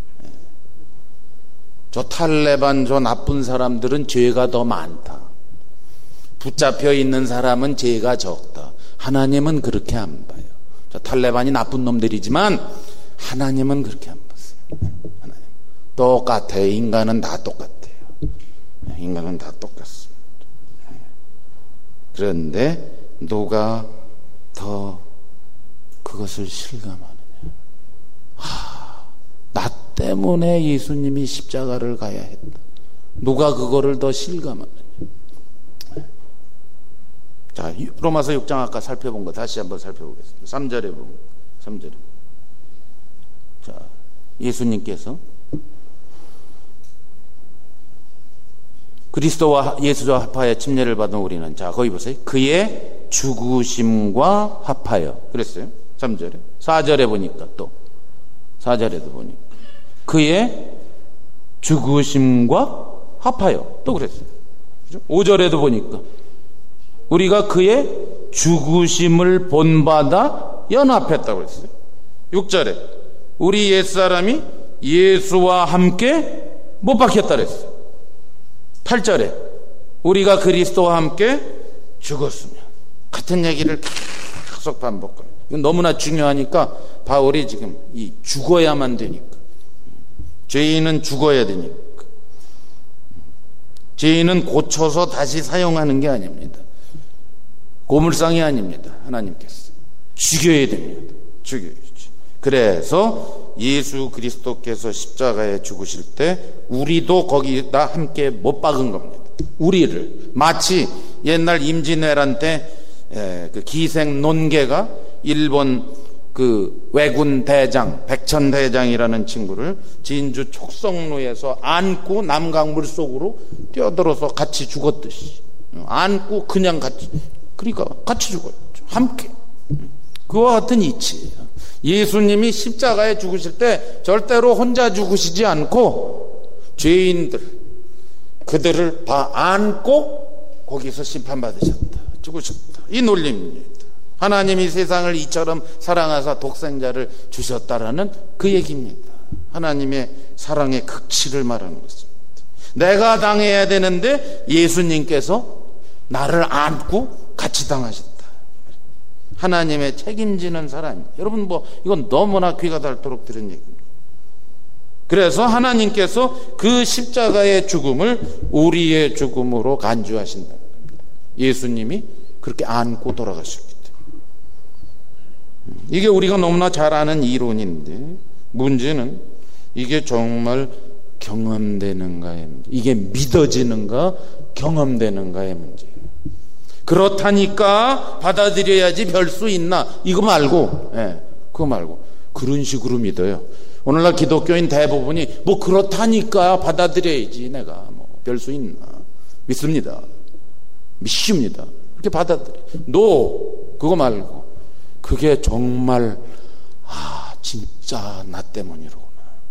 저 탈레반 저 나쁜 사람들은 죄가 더 많다. 붙잡혀 있는 사람은 죄가 적다. 하나님은 그렇게 안 봐요. 저 탈레반이 나쁜 놈들이지만 하나님은 그렇게 안 봤어요. 하나님 똑같아요. 인간은 다 똑같아요. 인간은 다 똑같습니다. 그런데 누가 더 그것을 실감하느냐. 하, 나 때문에 예수님이 십자가를 가야 했다. 누가 그거를 더 실감하느냐. 자, 로마서 육 장 아까 살펴본 거 다시 한번 살펴보겠습니다. 삼 절에 보면, 삼 절에. 자, 예수님께서 그리스도와 예수와 합하여 침례를 받은 우리는, 자, 거기 보세요. 그의 죽으심과 합하여. 그랬어요. 삼 절에. 사 절에 보니까 또, 사 절에도 보니까 그의 죽으심과 합하여. 또 그랬어요. 그죠? 오 절에도 보니까 우리가 그의 죽으심을 본받아 연합했다고 그랬어요. 육 절에 우리 옛사람이 예수와 함께 못 박혔다 그랬어요. 팔 절에 우리가 그리스도와 함께 죽었으면. 같은 얘기를 계속 반복합니다. 이건 너무나 중요하니까 바울이 지금 이 죽어야만 되니까, 죄인은 죽어야 되니까, 죄인은 고쳐서 다시 사용하는 게 아닙니다. 고물상이 아닙니다. 하나님께서 죽여야 됩니다. 죽여야지. 그래서 예수 그리스도께서 십자가에 죽으실 때 우리도 거기다 함께 못 박은 겁니다. 우리를 마치 옛날 임진왜란 때 그 기생 논개가 일본 그 왜군 대장 백천 대장이라는 친구를 진주 촉성루에서 안고 남강물 속으로 뛰어들어서 같이 죽었듯이 안고 그냥 같이, 그러니까 같이 죽었죠. 함께. 그와 같은 이치예요. 예수님이 십자가에 죽으실 때 절대로 혼자 죽으시지 않고 죄인들 그들을 다 안고 거기서 심판받으셨다. 죽으셨다. 이 논리입니다. 하나님이 세상을 이처럼 사랑하사 독생자를 주셨다라는 그 얘기입니다. 하나님의 사랑의 극치를 말하는 것입니다. 내가 당해야 되는데 예수님께서 나를 안고 같이 당하셨다. 하나님의 책임지는 사람입니다. 여러분, 뭐 이건 너무나 귀가 닳도록 들은 얘기입니다. 그래서 하나님께서 그 십자가의 죽음을 우리의 죽음으로 간주하신다. 예수님이 그렇게 안고 돌아가셨기 때문에. 이게 우리가 너무나 잘 아는 이론인데, 문제는 이게 정말 경험되는가의 문제, 이게 믿어지는가 경험되는가의 문제예요. 그렇다니까 받아들여야지 별 수 있나, 이거 말고, 예, 그거 말고 그런 식으로 믿어요. 오늘날 기독교인 대부분이 뭐 그렇다니까 받아들여야지 내가 뭐 별 수 있나, 믿습니다, 믿습니다, 그렇게 받아들여. 노, 그거 말고 그게 정말 아 진짜 나 때문이로구나,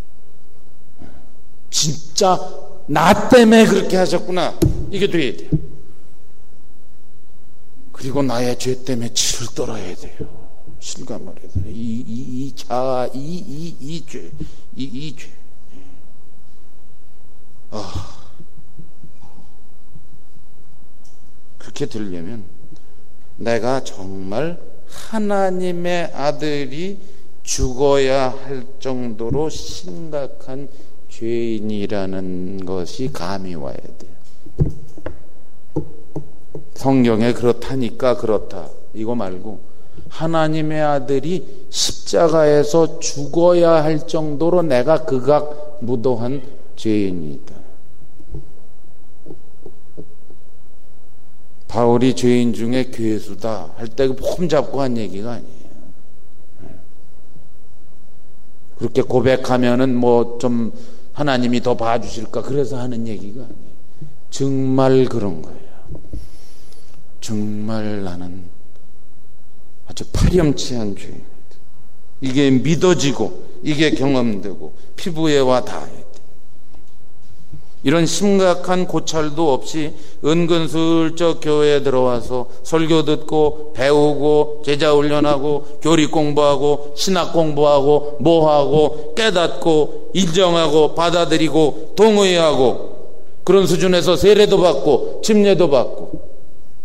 진짜 나 때문에 그렇게 하셨구나, 이게 돼야 돼요. 그리고 나의 죄 때문에 치를 떨어야 돼요. 실감을 해야 돼요. 이, 이, 이 자, 이, 이, 이 죄, 이, 이 죄. 아, 그렇게 들려면 내가 정말 하나님의 아들이 죽어야 할 정도로 심각한 죄인이라는 것이 감이 와야 돼요. 성경에 그렇다니까 그렇다, 이거 말고 하나님의 아들이 십자가에서 죽어야 할 정도로 내가 극악무도한 죄인이다. 바울이 죄인 중에 괴수다 할 때 폼 잡고 한 얘기가 아니에요. 그렇게 고백하면은 뭐 좀 하나님이 더 봐주실까 그래서 하는 얘기가 아니에요. 정말 그런 거예요. 정말 나는 아주 파렴치한 죄입니다. 이게 믿어지고 이게 경험되고 피부에 와 닿아야 돼. 이런 심각한 고찰도 없이 은근슬쩍 교회에 들어와서 설교 듣고 배우고 제자 훈련하고 교리 공부하고 신학 공부하고 뭐하고 깨닫고 인정하고 받아들이고 동의하고 그런 수준에서 세례도 받고 침례도 받고,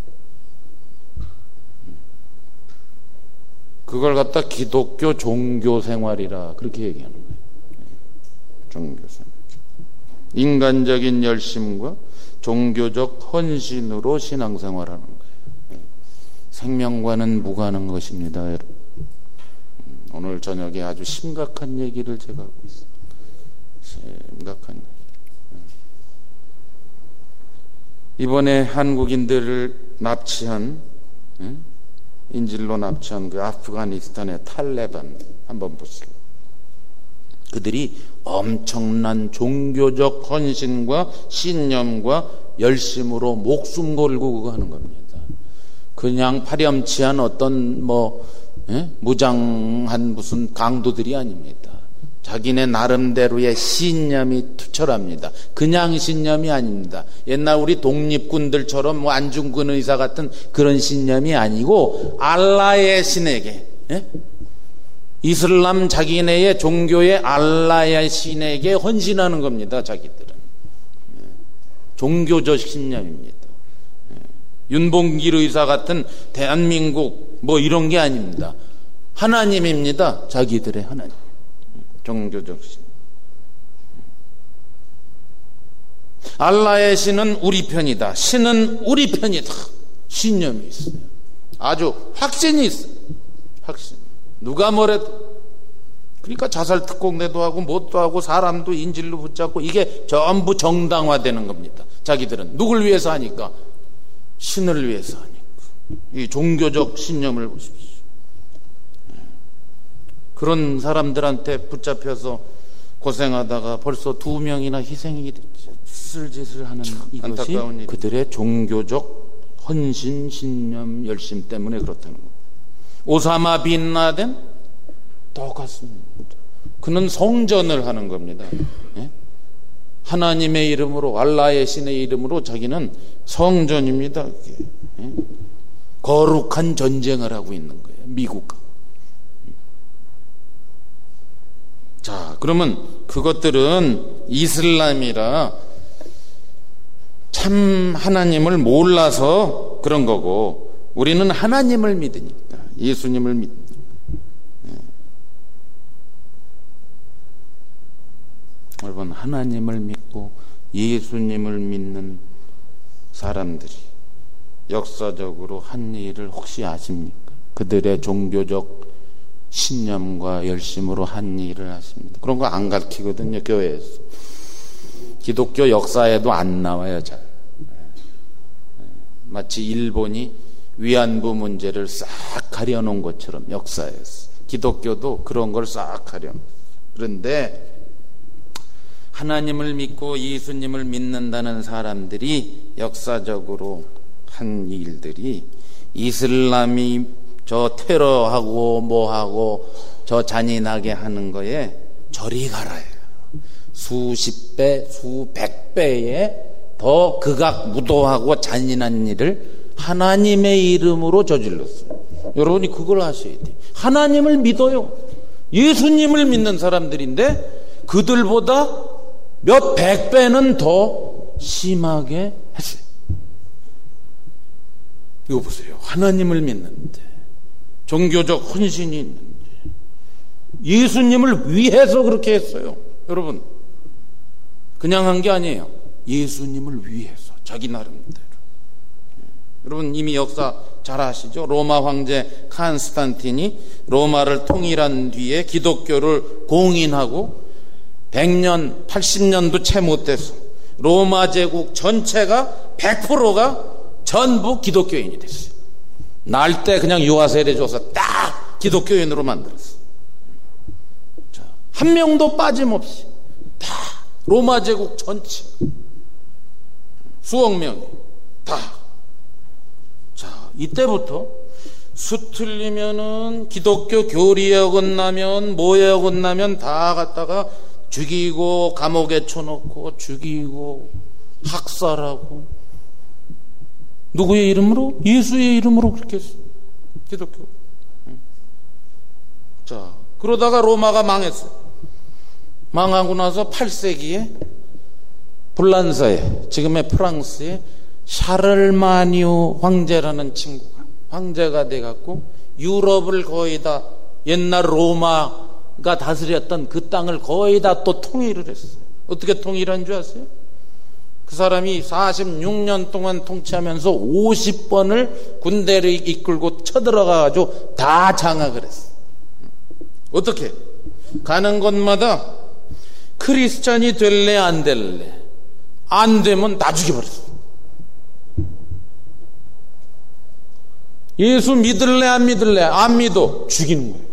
그걸 갖다 기독교 종교 생활이라 그렇게 얘기하는 거예요. 종교 생활. 인간적인 열심과 종교적 헌신으로 신앙생활하는 거예요. 생명과는 무관한 것입니다, 여러분. 오늘 저녁에 아주 심각한 얘기를 제가 하고 있습니다. 심각한 얘기. 이번에 한국인들을 납치한, 인질로 납치한 그 아프가니스탄의 탈레반 한번 보세요. 그들이 엄청난 종교적 헌신과 신념과 열심으로 목숨 걸고 그거 하는 겁니다. 그냥 파렴치한 어떤 뭐 예? 무장한 무슨 강도들이 아닙니다. 자기네 나름대로의 신념이 투철합니다. 그냥 신념이 아닙니다. 옛날 우리 독립군들처럼 뭐 안중근 의사 같은 그런 신념이 아니고 알라의 신에게, 예? 이슬람 자기네의 종교의 알라의 신에게 헌신하는 겁니다. 자기들은 종교적 신념입니다. 윤봉길 의사 같은 대한민국 뭐 이런 게 아닙니다. 하나님입니다. 자기들의 하나님. 종교적 신. 알라의 신은 우리 편이다. 신은 우리 편이다. 신념이 있어요. 아주 확신이 있어요. 확신. 누가 뭐래도. 그러니까 자살 특공대도 하고 뭣도 하고 사람도 인질로 붙잡고 이게 전부 정당화되는 겁니다. 자기들은 누굴 위해서 하니까? 신을 위해서 하니까. 이 종교적 신념을 보십시오. 그런 사람들한테 붙잡혀서 고생하다가 벌써 두 명이나 희생이 있을 짓을 하는 이것이 그들의 종교적 헌신, 신념, 열심 때문에 그렇다는 겁니다. 오사마 빈 라덴 똑같습니다. 그는 성전을 하는 겁니다. 예? 하나님의 이름으로, 알라의 신의 이름으로 자기는 성전입니다. 예? 거룩한 전쟁을 하고 있는 거예요. 미국과. 자, 그러면 그것들은 이슬람이라 참 하나님을 몰라서 그런 거고, 우리는 하나님을 믿으니까, 예수님을 믿으니까. 여러분, 하나님을 믿고 예수님을 믿는 사람들이 역사적으로 한 일을 혹시 아십니까? 그들의 종교적 신념과 열심으로 한 일을 아십니다. 그런 거 안 가르치거든요, 교회에서. 기독교 역사에도 안 나와요, 잘. 마치 일본이 위안부 문제를 싹 가려놓은 것처럼 역사에서. 기독교도 그런 걸 싹 가려놓은. 그런데 하나님을 믿고 예수님을 믿는다는 사람들이 역사적으로 한 일들이, 이슬람이 저 테러하고 뭐하고 저 잔인하게 하는 거에 저리 가라요. 수십 배, 수백 배에 더 극악무도하고 잔인한 일을 하나님의 이름으로 저질렀어요. 여러분이 그걸 아셔야 돼요. 하나님을 믿어요. 예수님을 믿는 사람들인데 그들보다 몇 백 배는 더 심하게 했어요. 이거 보세요. 하나님을 믿는데, 종교적 헌신이 있는데, 예수님을 위해서 그렇게 했어요. 여러분, 그냥 한 게 아니에요. 예수님을 위해서, 자기 나름대로. 여러분 이미 역사 잘 아시죠? 로마 황제 칸스탄틴이 로마를 통일한 뒤에 기독교를 공인하고 백 년, 팔십 년도 채 못 돼서 로마 제국 전체가 백 퍼센트가 전부 기독교인이 됐어요. 날 때 그냥 유아 세례 줘서 딱 기독교인으로 만들었어. 자, 한 명도 빠짐없이 다 로마 제국 전체 수억 명이 다. 자, 이때부터 수틀리면은 기독교 교리에 어긋나면 뭐에 어긋나면 다 갖다가 죽이고 감옥에 쳐놓고 죽이고 학살하고. 누구의 이름으로? 예수의 이름으로 그렇게 했어요. 기독교. 자, 그러다가 로마가 망했어요. 망하고 나서 팔 세기에 불란서에, 지금의 프랑스에 샤를마뉴 황제라는 친구가 황제가 돼갖고 유럽을 거의 다 옛날 로마가 다스렸던 그 땅을 거의 다 또 통일을 했어요. 어떻게 통일한 줄 아세요? 그 사람이 사십육 년 동안 통치하면서 오십 번을 군대를 이끌고 쳐들어가가지고 다 장악을 했어요. 어떻게? 가는 곳마다 크리스찬이 될래 안 될래? 안 되면 다 죽여버렸어. 예수 믿을래 안 믿을래? 안 믿어. 죽이는 거예요.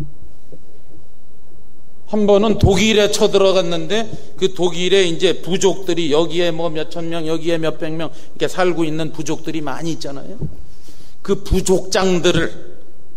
한 번은 독일에 쳐들어갔는데 그 독일에 이제 부족들이 여기에 뭐 몇천 명, 여기에 몇백 명 이렇게 살고 있는 부족들이 많이 있잖아요. 그 부족장들을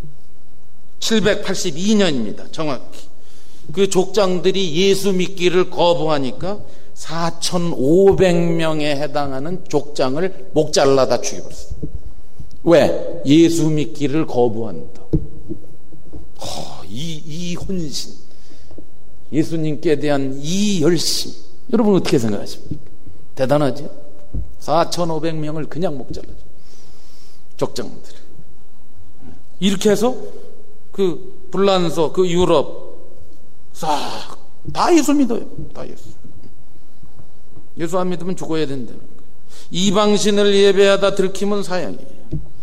칠백팔십이 년입니다. 정확히. 그 족장들이 예수 믿기를 거부하니까 사천오백 명에 해당하는 족장을 목 잘라다 죽여버렸어요. 왜? 예수 믿기를 거부한다. 어, 이, 이 혼신, 예수님께 대한 이 열심, 여러분 어떻게 생각하십니까? 대단하죠? 사천오백 명을 그냥 목 잘라줘. 족장들. 이렇게 해서 그 불란서, 그 유럽 싹 다 예수 믿어요. 다 예수. 예수 안 믿으면 죽어야 된다는 거예요. 이방신을 예배하다 들키면 사형이에요.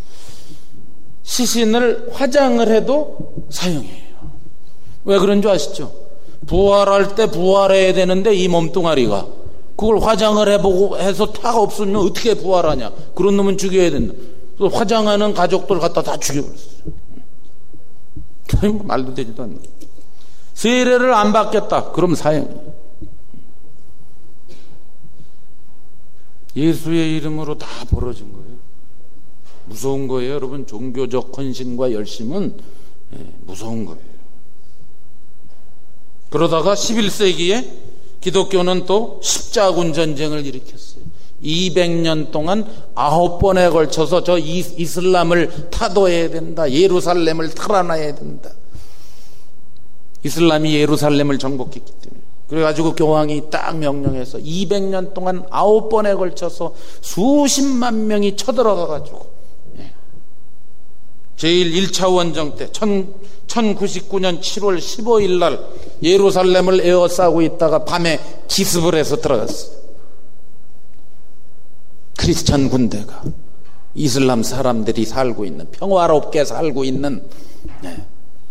시신을 화장을 해도 사형이에요. 왜 그런 줄 아시죠? 부활할 때 부활해야 되는데 이 몸뚱아리가 그걸 화장을 해보고 해서 타가 없으면 어떻게 부활하냐? 그런 놈은 죽여야 된다. 그래서 화장하는 가족들 갖다 다 죽여버렸어요. 말도 되지도 않는 거예요. 세례를 안 받겠다. 그럼 사형이에요. 예수의 이름으로 다 벌어진 거예요. 무서운 거예요. 여러분, 종교적 헌신과 열심은 무서운 거예요. 그러다가 십일 세기에 기독교는 또 십자군 전쟁을 일으켰어요. 이백 년 동안 아홉 번에 걸쳐서 저 이슬람을 타도해야 된다. 예루살렘을 탈환해야 된다. 이슬람이 예루살렘을 정복했기 때문에. 그래가지고 교황이 딱 명령해서 이백 년 동안 아홉 번에 걸쳐서 수십만 명이 쳐들어가가지고 제일 일 차 원정 때 천구백구십구 년 칠월 십오일 날 예루살렘을 에워싸고 있다가 밤에 기습을 해서 들어갔어요. 크리스천 군대가 이슬람 사람들이 살고 있는, 평화롭게 살고 있는 네.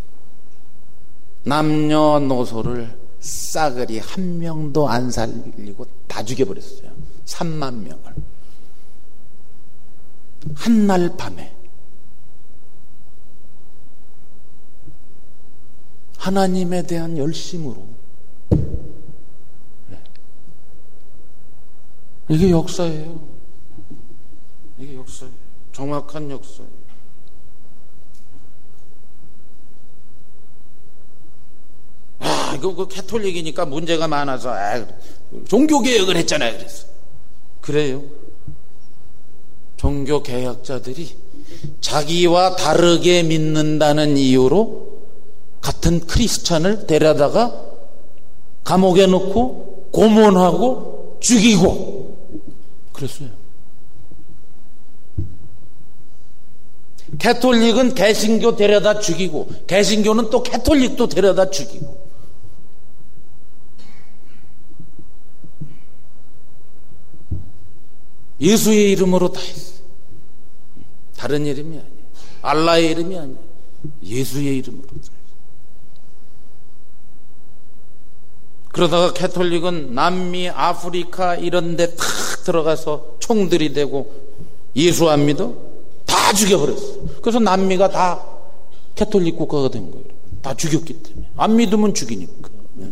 남녀노소를 싸그리 한 명도 안 살리고 다 죽여버렸어요. 삼만 명을 한날 밤에. 하나님에 대한 열심으로. 네. 이게 역사예요. 이게 역사예요. 정확한 역사예요. 아, 이거 그 캐톨릭이니까 문제가 많아서 아, 종교개혁을 했잖아요. 그래서 그래요. 종교개혁자들이 자기와 다르게 믿는다는 이유로 같은 크리스찬을 데려다가 감옥에 넣고 고문하고 죽이고 그랬어요. 캐톨릭은 개신교 데려다 죽이고 개신교는 또 캐톨릭도 데려다 죽이고. 예수의 이름으로 다 했어요. 다른 이름이 아니에요. 알라의 이름이 아니에요. 예수의 이름으로 다 했어요. 그러다가 캐톨릭은 남미, 아프리카 이런 데 탁 들어가서 총들이 되고 예수 안 믿어? 다 죽여버렸어요. 그래서 남미가 다 캐톨릭 국가가 된 거예요. 다 죽였기 때문에. 안 믿으면 죽이니까.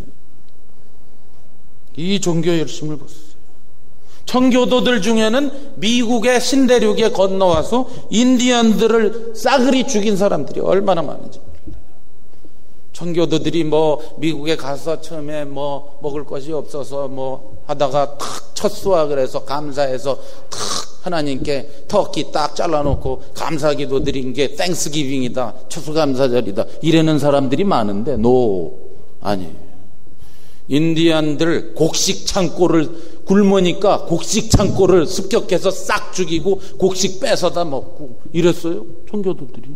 이 종교 열심을 보세요. 청교도들 중에는 미국의 신대륙에 건너와서 인디언들을 싸그리 죽인 사람들이 얼마나 많은지 몰라요. 청교도들이 뭐 미국에 가서 처음에 뭐 먹을 것이 없어서 뭐 하다가 탁 첫수와 그래서 감사해서 탁 하나님께 터키 딱 잘라놓고 감사기도 드린 게 땡스기빙이다, 추수감사절이다 이래는 사람들이 많은데 노 아니에요. 인디안들 곡식 창고를 굶으니까 곡식 창고를 습격해서 싹 죽이고 곡식 뺏어다 먹고 이랬어요. 청교도들이.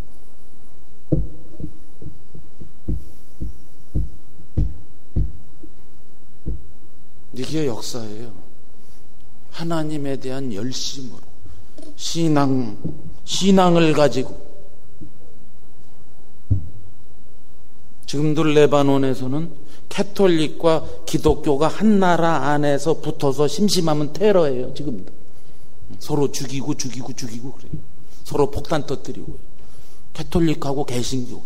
이게 역사예요. 하나님에 대한 열심으로 신앙, 신앙을 가지고. 지금도 레바논에서는 캐톨릭과 기독교가 한 나라 안에서 붙어서 심심하면 테러예요. 지금도 서로 죽이고 죽이고 죽이고 그래요. 서로 폭탄 터뜨리고요. 캐톨릭하고 개신교가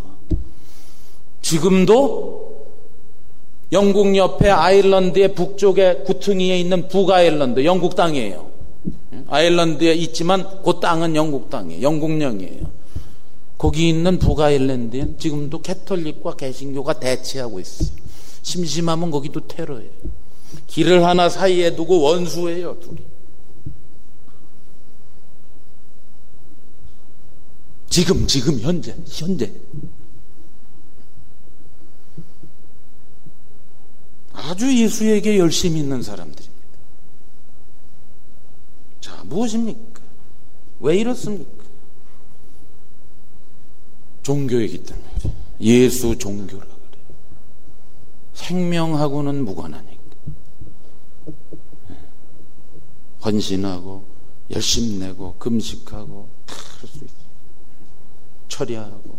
지금도 영국 옆에 아일랜드의 북쪽에 구퉁이에 있는 북아일랜드, 영국 땅이에요. 아일랜드에 있지만 그 땅은 영국 땅이에요. 영국령이에요. 거기 있는 북아일랜드엔 지금도 캐톨릭과 개신교가 대치하고 있어요. 심심하면 거기도 테러예요. 길을 하나 사이에 두고 원수예요, 둘이. 지금, 지금, 현재, 현재. 아주 예수에게 열심히 있는 사람들입니다. 자, 무엇입니까? 왜 이렇습니까? 종교이기 때문에 그래요. 예수 종교라 그래요. 생명하고는 무관하니까. 헌신하고 열심 내고 금식하고 다 할 수 있어요. 철야하고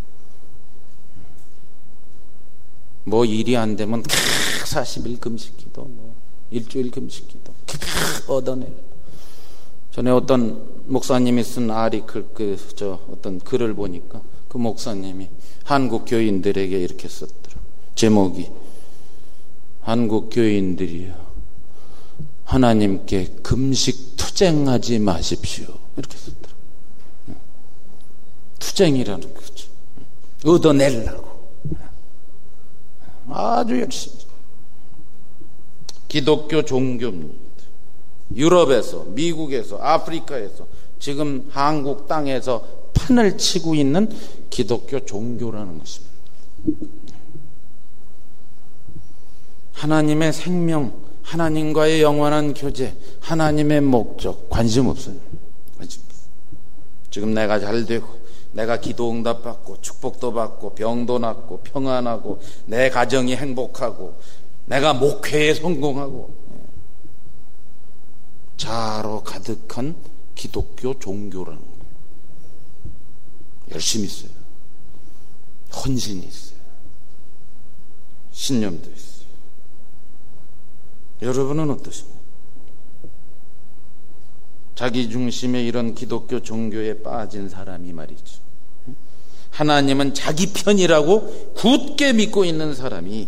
뭐 일이 안 되면 사십 일 금식기도 뭐 일주일 금식기도 얻어내려. 전에 어떤 목사님이 쓴 아리클 그 저 어떤 글을 보니까 그 목사님이 한국 교인들에게 이렇게 썼더라. 제목이 한국 교인들이요 하나님께 금식 투쟁하지 마십시오 이렇게 썼더라. 투쟁이라는 거죠. 얻어내려고 아주 열심히. 기독교 종교입니다. 유럽에서, 미국에서, 아프리카에서, 지금 한국 땅에서 판을 치고 있는 기독교 종교라는 것입니다. 하나님의 생명, 하나님과의 영원한 교제, 하나님의 목적 관심 없어요. 관심 없어요. 지금 내가 잘 되고, 내가 기도 응답 받고, 축복도 받고, 병도 낫고, 평안하고, 내 가정이 행복하고, 내가 목회에 성공하고, 자아로 가득한 기독교 종교라는 거예요. 열심히 있어요. 헌신이 있어요. 신념도 있어요. 여러분은 어떠십니까? 자기 중심의 이런 기독교 종교에 빠진 사람이 말이죠. 하나님은 자기 편이라고 굳게 믿고 있는 사람이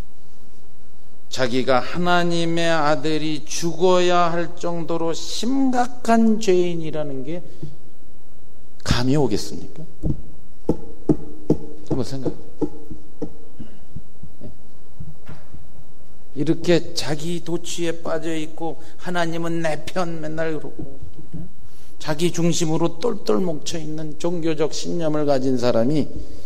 자기가 하나님의 아들이 죽어야 할 정도로 심각한 죄인이라는 게 감이 오겠습니까? 한번 생각해. 이렇게 자기 도취에 빠져 있고 하나님은 내 편 맨날 그러고 자기 중심으로 똘똘 뭉쳐 있는 종교적 신념을 가진 사람이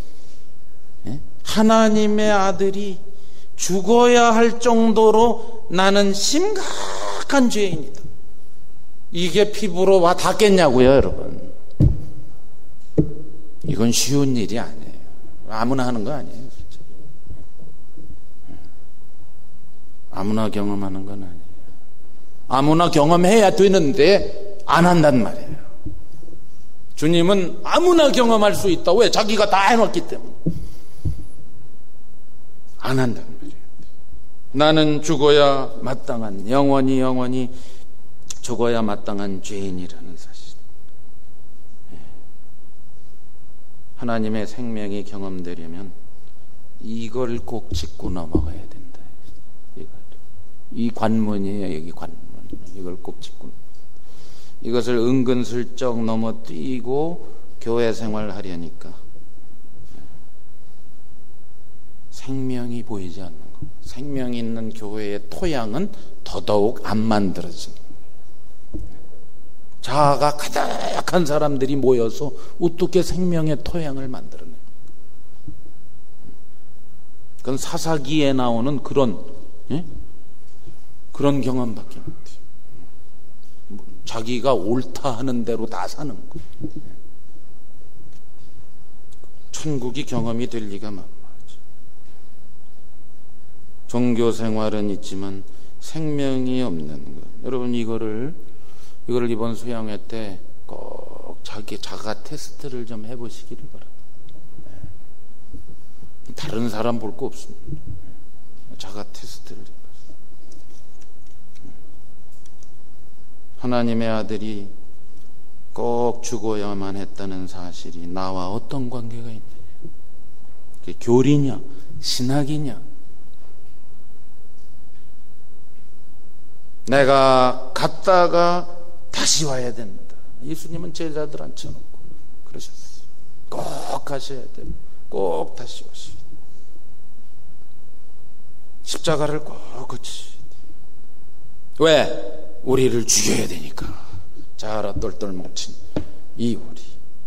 하나님의 아들이 죽어야 할 정도로 나는 심각한 죄인이다, 이게 피부로 와 닿겠냐고요, 여러분. 이건 쉬운 일이 아니에요. 아무나 하는 거 아니에요. 아무나 경험하는 건 아니에요. 아무나 경험해야 되는데 안 한단 말이에요. 주님은 아무나 경험할 수 있다. 왜? 자기가 다 해놨기 때문에. 안 한단 말이에요. 나는 죽어야 마땅한, 영원히 영원히 죽어야 마땅한 죄인이라는 사실. 하나님의 생명이 경험되려면 이걸 꼭 짚고 넘어가야 된다. 이 관문이에요. 여기 관문. 이걸 꼭 짚고, 이것을 은근슬쩍 넘어뛰고 교회 생활하려니까 생명이 보이지 않는 거. 생명 있는 교회의 토양은 더더욱 안 만들어지는 거예요. 자아가 가득한 사람들이 모여서 어떻게 생명의 토양을 만들어내요? 그건 사사기에 나오는 그런, 예? 그런 경험밖에 못해요. 자기가 옳다 하는 대로 다 사는 거. 천국이 경험이 될 리가 만무하죠. 종교 생활은 있지만 생명이 없는 것. 여러분, 이거를 이거를 이번 수양회 때 꼭 자기 자가 테스트를 좀 해보시기를 바랍니다. 다른 사람 볼 거 없습니다. 자가 테스트를. 하나님의 아들이 꼭 죽어야만 했다는 사실이 나와 어떤 관계가 있느냐? 그게 교리냐? 신학이냐? 내가 갔다가 다시 와야 된다. 예수님은 제자들 앉혀놓고 그러셨어요. 꼭 가셔야 돼요. 꼭 다시 오셔야 돼요. 십자가를 꼭 거치셔야 돼요. 왜? 우리를 죽여야 되니까. 자아라 똘똘 뭉친 이 우리.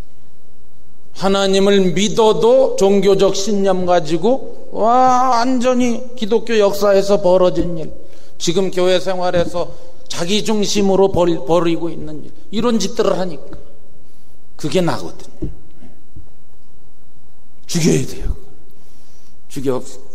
하나님을 믿어도 종교적 신념 가지고 와 완전히 기독교 역사에서 벌어진 일, 지금 교회 생활에서 자기 중심으로 벌, 벌이고 있는 일, 이런 짓들을 하니까 그게 나거든요. 죽여야 돼요. 죽여 없어.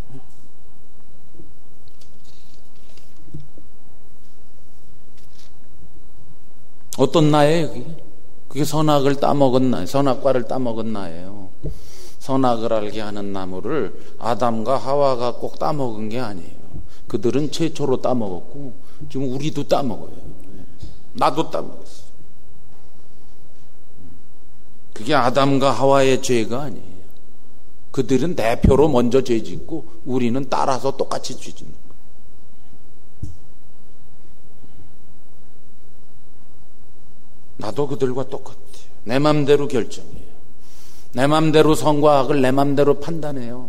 어떤 나예요, 그게? 그게 선악을 따먹은 나, 선악과를 따먹은 나예요. 선악을 알게 하는 나무를 아담과 하와가 꼭 따먹은 게 아니에요. 그들은 최초로 따먹었고, 지금 우리도 따먹어요. 나도 따먹었어. 그게 아담과 하와의 죄가 아니에요. 그들은 대표로 먼저 죄 짓고, 우리는 따라서 똑같이 죄 짓는 거예요. 나도 그들과 똑같아요. 내 맘대로 결정해요. 내 맘대로 선과 악을 내 맘대로 판단해요.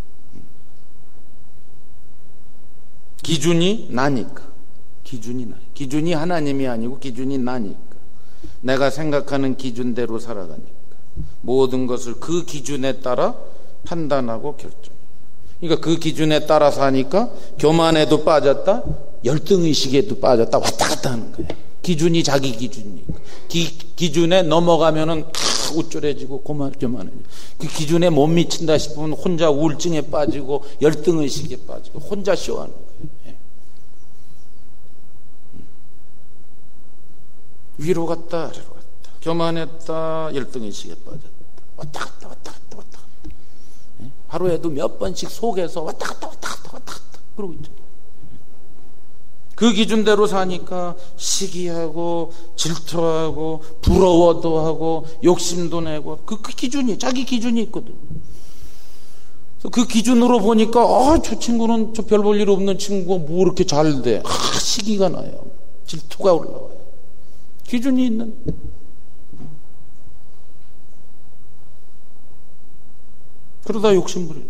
기준이 나니까. 기준이 나니까. 기준이 하나님이 아니고 기준이 나니까. 내가 생각하는 기준대로 살아가니까. 모든 것을 그 기준에 따라 판단하고 결정. 그러니까 그 기준에 따라서 하니까 교만에도 빠졌다, 열등의식에도 빠졌다, 왔다 갔다 하는 거예요. 기준이 자기 기준이니까. 기, 기준에 넘어가면은 다 우쭐해지고 교만해지고, 그 기준에 못 미친다 싶으면 혼자 우울증에 빠지고 열등의식에 빠지고 혼자 쇼하는 거예요. 위로 갔다 아래로 갔다, 교만했다, 열등의식에 빠졌다, 왔다 갔다 왔다 갔다 왔다 갔다. 하루에도 몇 번씩 속에서 왔다 갔다 왔다 갔다 왔다 갔다 그러고 있죠. 그 기준대로 사니까 시기하고 질투하고 부러워도 하고 욕심도 내고, 그, 그 기준이 자기 기준이 있거든. 그 기준으로 보니까 아, 저 친구는 저 별 볼 일 없는 친구가 뭐 이렇게 잘 돼. 아, 시기가 나요. 질투가 올라와요. 기준이 있는. 그러다 욕심 부리는.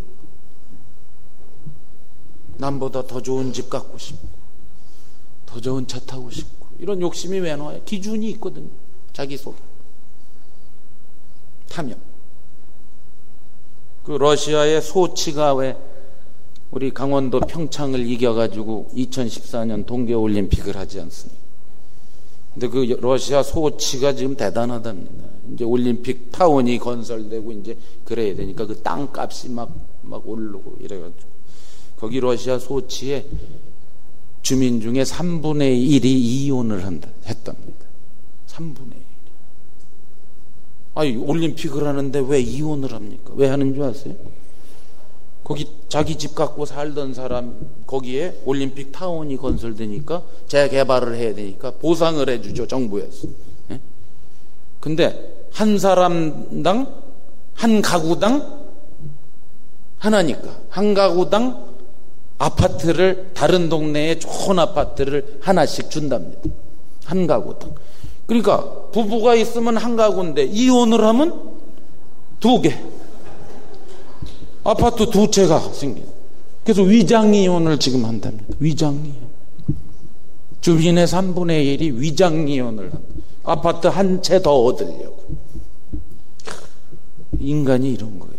남보다 더 좋은 집 갖고 싶고, 더 좋은 차 타고 싶고, 이런 욕심이 왜 나와요? 기준이 있거든요. 자기 속에. 탐욕. 그 러시아의 소치가 왜 우리 강원도 평창을 이겨가지고 이천십사 년 동계올림픽을 하지 않습니까? 근데 그 러시아 소치가 지금 대단하답니다. 이제 올림픽 타운이 건설되고 이제 그래야 되니까 그 땅값이 막, 막 오르고 이래가지고, 거기 러시아 소치에 주민 중에 삼분의 일이 이혼을 한다, 했답니다. 삼분의 일. 아니, 올림픽을 하는데 왜 이혼을 합니까? 왜 하는 줄 아세요? 거기 자기 집 갖고 살던 사람, 거기에 올림픽 타운이 건설되니까 재개발을 해야 되니까 보상을 해주죠, 정부에서. 예? 근데 한 사람당, 한 가구당 하나니까, 한 가구당 아파트를, 다른 동네에 좋은 아파트를 하나씩 준답니다. 한 가구당. 그러니까 부부가 있으면 한 가구인데 이혼을 하면 두 개, 아파트 두 채가 생겨요. 그래서 위장이혼을 지금 한답니다. 위장이혼. 주민의 삼분의 일이 위장이혼을 한다. 아파트 한 채 더 얻으려고. 인간이 이런 거예요.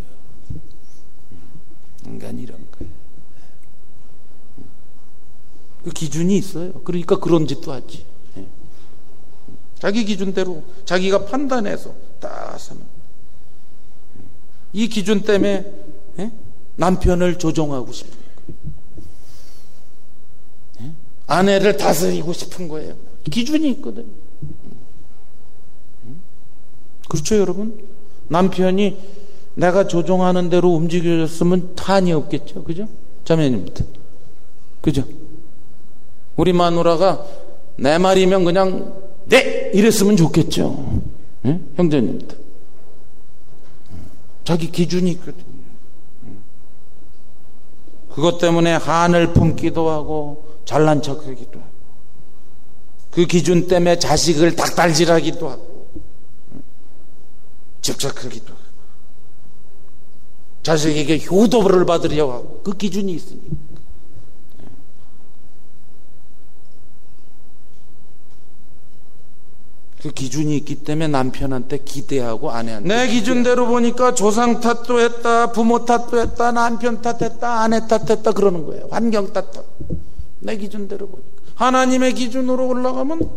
인간이 이런 거예요. 그 기준이 있어요. 그러니까 그런 짓도 하지. 자기 기준대로 자기가 판단해서 딱 사는. 이 기준 때문에 예? 남편을 조종하고 싶은 거예요. 예? 아내를 다스리고 싶은 거예요. 기준이 있거든요. 그렇죠, 여러분? 남편이 내가 조종하는 대로 움직여줬으면 한이 없겠죠, 그죠? 자매님들, 그죠? 우리 마누라가 내 말이면 그냥 네! 이랬으면 좋겠죠. 예? 형제님들. 자기 기준이 있거든요. 그것 때문에 한을 품기도 하고 잘난 척하기도 하고, 그 기준 때문에 자식을 닭달질하기도 하고, 집착하기도 하고, 자식에게 효도를 받으려고 하고, 그 기준이 있으니까. 그 기준이 있기 때문에 남편한테 기대하고 아내한테 내 기준대로 보니까 조상 탓도 했다, 부모 탓도 했다, 남편 탓했다, 아내 탓했다 그러는 거예요. 환경 탓도. 내 기준대로 보니까. 하나님의 기준으로 올라가면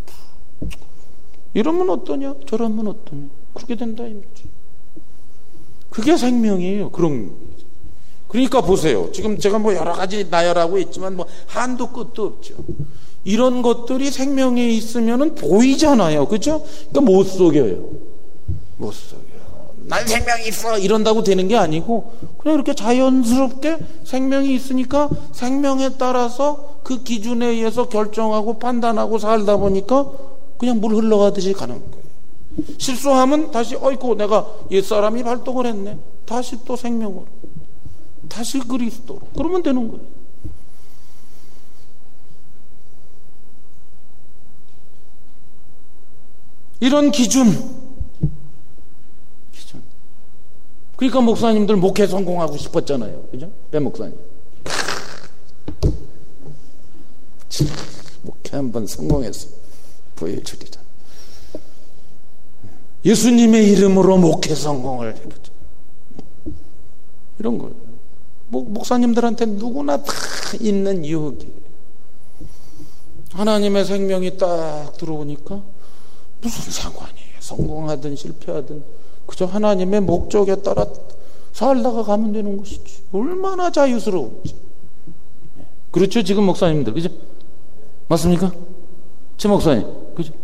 이러면 어떠냐, 저러면 어떠냐, 그렇게 된다 이 말이지. 그게 생명이에요. 그런. 그러니까 보세요. 지금 제가 뭐 여러 가지 나열하고 있지만 뭐 한도 끝도 없죠. 이런 것들이 생명에 있으면은 보이잖아요. 그죠? 그러니까 못 속여요. 못 속여요. 난 생명이 있어! 이런다고 되는 게 아니고, 그냥 이렇게 자연스럽게 생명이 있으니까 생명에 따라서 그 기준에 의해서 결정하고 판단하고 살다 보니까 그냥 물 흘러가듯이 가는 거예요. 실수하면 다시, 어이구, 내가 옛사람이 발동을 했네. 다시 또 생명으로. 다시 그리스도로. 그러면 되는 거예요. 이런 기준. 기준. 그러니까 목사님들 목회 성공하고 싶었잖아요. 그죠? 배 목사님. 목회 한번 성공해서 보여주리라. 예수님의 이름으로 목회 성공을 해보자. 이런 거예요. 목, 목사님들한테 누구나 다 있는 유혹이에요. 하나님의 생명이 딱 들어오니까 무슨 상관이에요. 성공하든 실패하든 그저 하나님의 목적에 따라 살다가 가면 되는 것이지. 얼마나 자유스러운지. 그렇죠? 지금 목사님들, 그죠? 맞습니까? 최 목사님, 그죠?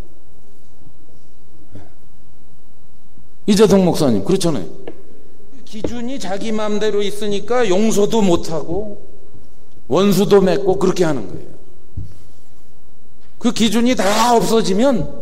이재동 목사님, 그렇잖아요. 기준이 자기 마음대로 있으니까 용서도 못하고 원수도 맺고 그렇게 하는 거예요. 그 기준이 다 없어지면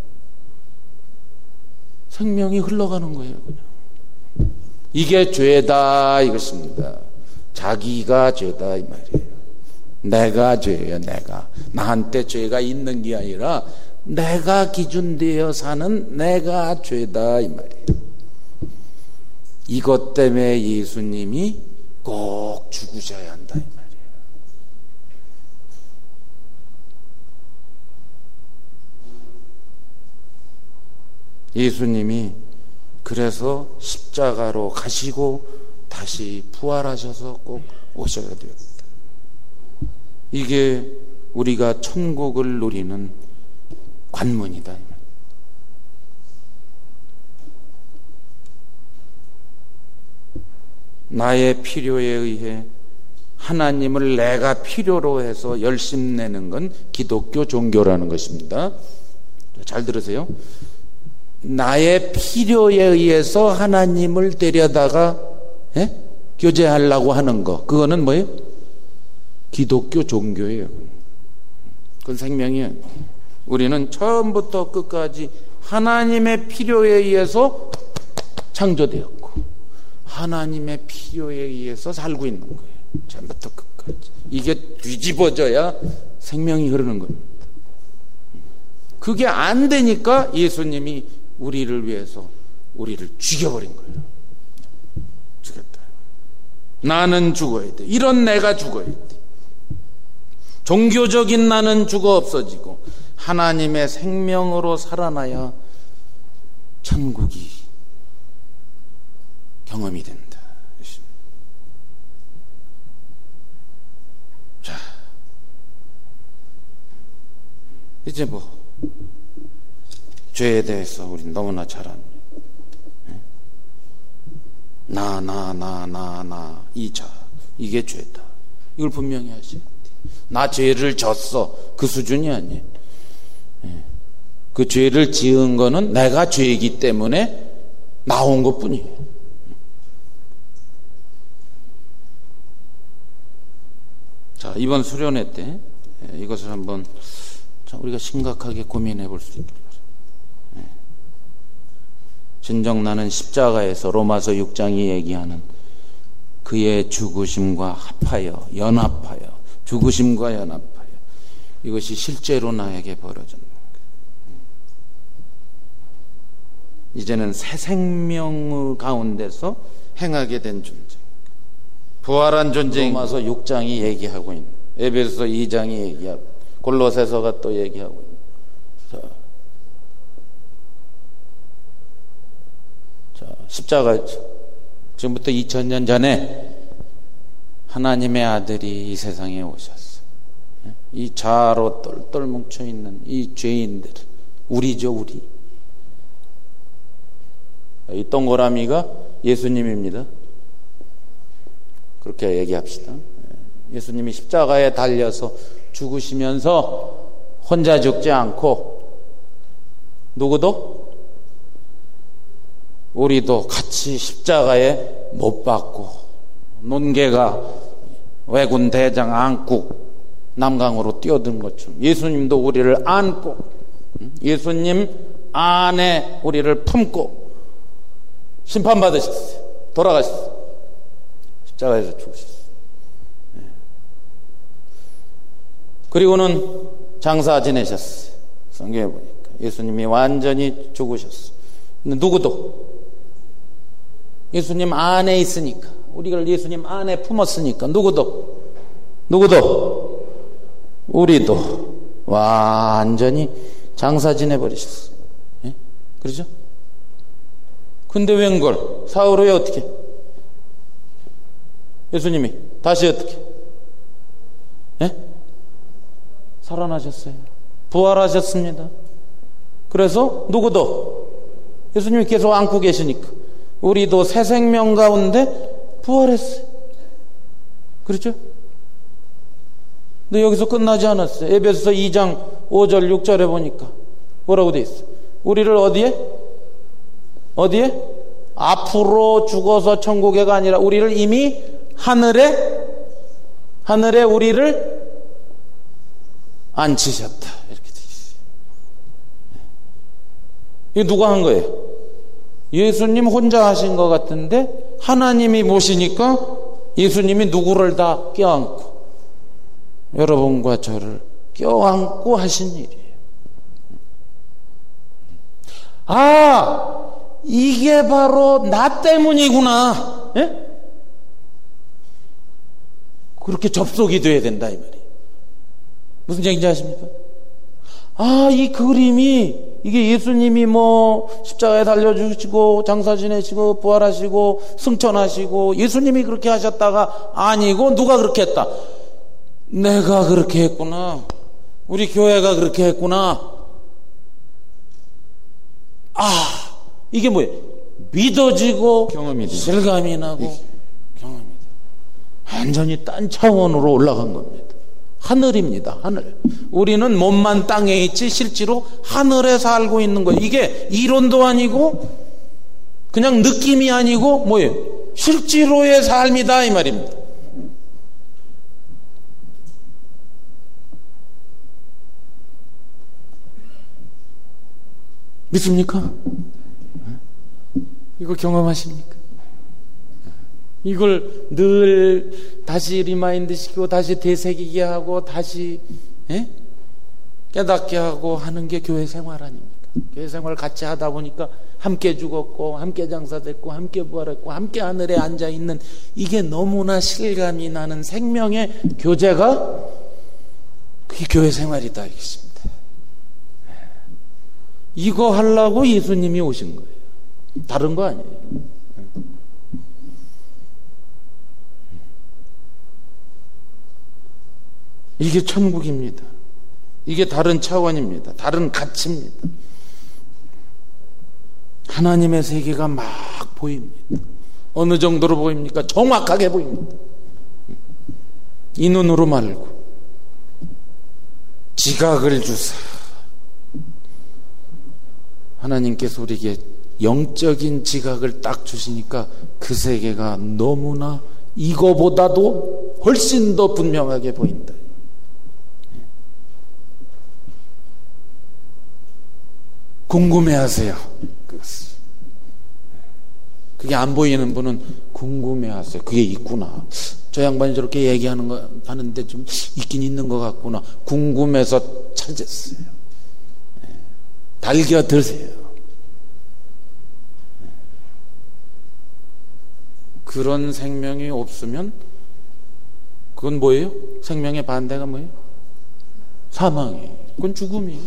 생명이 흘러가는 거예요. 그냥. 이게 죄다 이것입니다. 자기가 죄다 이 말이에요. 내가 죄예요. 내가. 나한테 죄가 있는 게 아니라 내가 기준되어 사는 내가 죄다 이 말이에요. 이것 때문에 예수님이 꼭 죽으셔야 한다 이 말이에요. 예수님이 그래서 십자가로 가시고 다시 부활하셔서 꼭 오셔야 되었다. 이게 우리가 천국을 누리는 관문이다. 나의 필요에 의해 하나님을 내가 필요로 해서 열심내는 건 기독교 종교라는 것입니다. 잘 들으세요. 나의 필요에 의해서 하나님을 데려다가 예? 교제하려고 하는 거, 그거는 뭐예요? 기독교 종교예요. 그건 생명이에요. 우리는 처음부터 끝까지 하나님의 필요에 의해서 창조되었고 하나님의 필요에 의해서 살고 있는 거예요. 처음부터 끝까지. 이게 뒤집어져야 생명이 흐르는 겁니다. 그게 안 되니까 예수님이 우리를 위해서 우리를 죽여버린 거예요. 죽였다. 나는 죽어야 돼. 이런 내가 죽어야 돼. 종교적인 나는 죽어 없어지고 하나님의 생명으로 살아나야 천국이 경험이 된다. 자, 이제 뭐 죄에 대해서 우리 너무나 잘 압니다. 나, 나, 나, 나, 나, 이 자, 이게 죄다. 이걸 분명히 하셔야 돼. 나 죄를 졌어. 그 수준이 아니에요. 그 죄를 지은 거는 내가 죄이기 때문에 나온 것 뿐이에요. 자, 이번 수련회 때 이것을 한번 우리가 심각하게 고민해 볼 수 있길 바랍니다. 진정 나는 십자가에서 로마서 육 장이 얘기하는 그의 죽으심과 합하여 연합하여 죽으심과 연합하여 이것이 실제로 나에게 벌어졌는 거예요. 이제는 새 생명 가운데서 행하게 된 존재, 부활한 존재. 로마서 육 장이 얘기하고 있는, 에베소서 이 장이 얘기하고, 골로새서가 또 얘기하고 있는. 자, 자, 십자가 지금부터 이천 년 전에 하나님의 아들이 이 세상에 오셨어. 이 자아로 똘똘 뭉쳐있는 이 죄인들, 우리죠, 우리. 이 동그라미가 예수님입니다. 그렇게 얘기합시다. 예수님이 십자가에 달려서 죽으시면서 혼자 죽지 않고 누구도? 우리도 같이 십자가에 못 박고 논개가 왜군 대장 안고 남강으로 뛰어든 것처럼 예수님도 우리를 안고 예수님 안에 우리를 품고 심판받으셨어요. 돌아가셨어요. 십자가에서 죽으셨어요. 그리고는 장사 지내셨어요. 성경에 보니까 예수님이 완전히 죽으셨어요. 근데 누구도 예수님 안에 있으니까, 우리가 예수님 안에 품었으니까 누구도 누구도 우리도 완전히 장사 지내버리셨어. 예? 그러죠? 근데 웬걸? 사흘 후에 어떻게? 예수님이 다시 어떻게? 예? 살아나셨어요. 부활하셨습니다. 그래서 누구도 예수님이 계속 안고 계시니까 우리도 새 생명 가운데 부활했어요. 그렇죠? 근데 여기서 끝나지 않았어요. 에베소서 이 장 오 절 육 절에 보니까 뭐라고 돼 있어요? 우리를 어디에? 어디에? 앞으로 죽어서 천국에가 아니라 우리를 이미 하늘에 하늘에 우리를 앉히셨다. 이렇게 돼 있어요. 이게 누가 한 거예요? 예수님 혼자 하신 것 같은데 하나님이 모시니까 예수님이 누구를 다 껴안고 여러분과 저를 껴안고 하신 일이에요. 아, 이게 바로 나 때문이구나. 예? 그렇게 접속이 돼야 된다 이 말이에요. 무슨 얘기인지 아십니까? 아, 이 그림이 이게 예수님이 뭐 십자가에 달려주시고 장사 지내시고 부활하시고 승천하시고 예수님이 그렇게 하셨다가 아니고 누가 그렇게 했다? 내가 그렇게 했구나. 우리 교회가 그렇게 했구나. 아, 이게 뭐예요? 믿어지고 경험이 실감이 나고 경험이 돼. 완전히 딴 차원으로 올라간 겁니다. 하늘입니다. 하늘. 우리는 몸만 땅에 있지 실제로 하늘에 살고 있는 거예요. 이게 이론도 아니고 그냥 느낌이 아니고 뭐예요? 실제로의 삶이다 이 말입니다. 믿습니까? 이거 경험하십니까? 이걸 늘 다시 리마인드 시키고 다시 되새기게 하고 다시 예? 깨닫게 하고 하는 게 교회 생활 아닙니까? 교회 생활 같이 하다 보니까 함께 죽었고 함께 장사됐고 함께 부활했고 함께 하늘에 앉아있는 이게 너무나 실감이 나는 생명의 교제가 그게 교회 생활이다 알겠습니다. 이거 하려고 예수님이 오신 거예요. 다른 거 아니에요. 이게 천국입니다. 이게 다른 차원입니다. 다른 가치입니다. 하나님의 세계가 막 보입니다. 어느 정도로 보입니까? 정확하게 보입니다. 이 눈으로 말고 지각을 주사 하나님께서 우리에게 영적인 지각을 딱 주시니까 그 세계가 너무나 이거보다도 훨씬 더 분명하게 보인다. 궁금해하세요. 그게 안 보이는 분은 궁금해하세요. 그게 있구나. 저 양반이 저렇게 얘기하는 거 하는데 좀 있긴 있는 것 같구나. 궁금해서 찾았어요. 달겨드세요. 그런 생명이 없으면 그건 뭐예요? 생명의 반대가 뭐예요? 사망이에요. 그건 죽음이에요.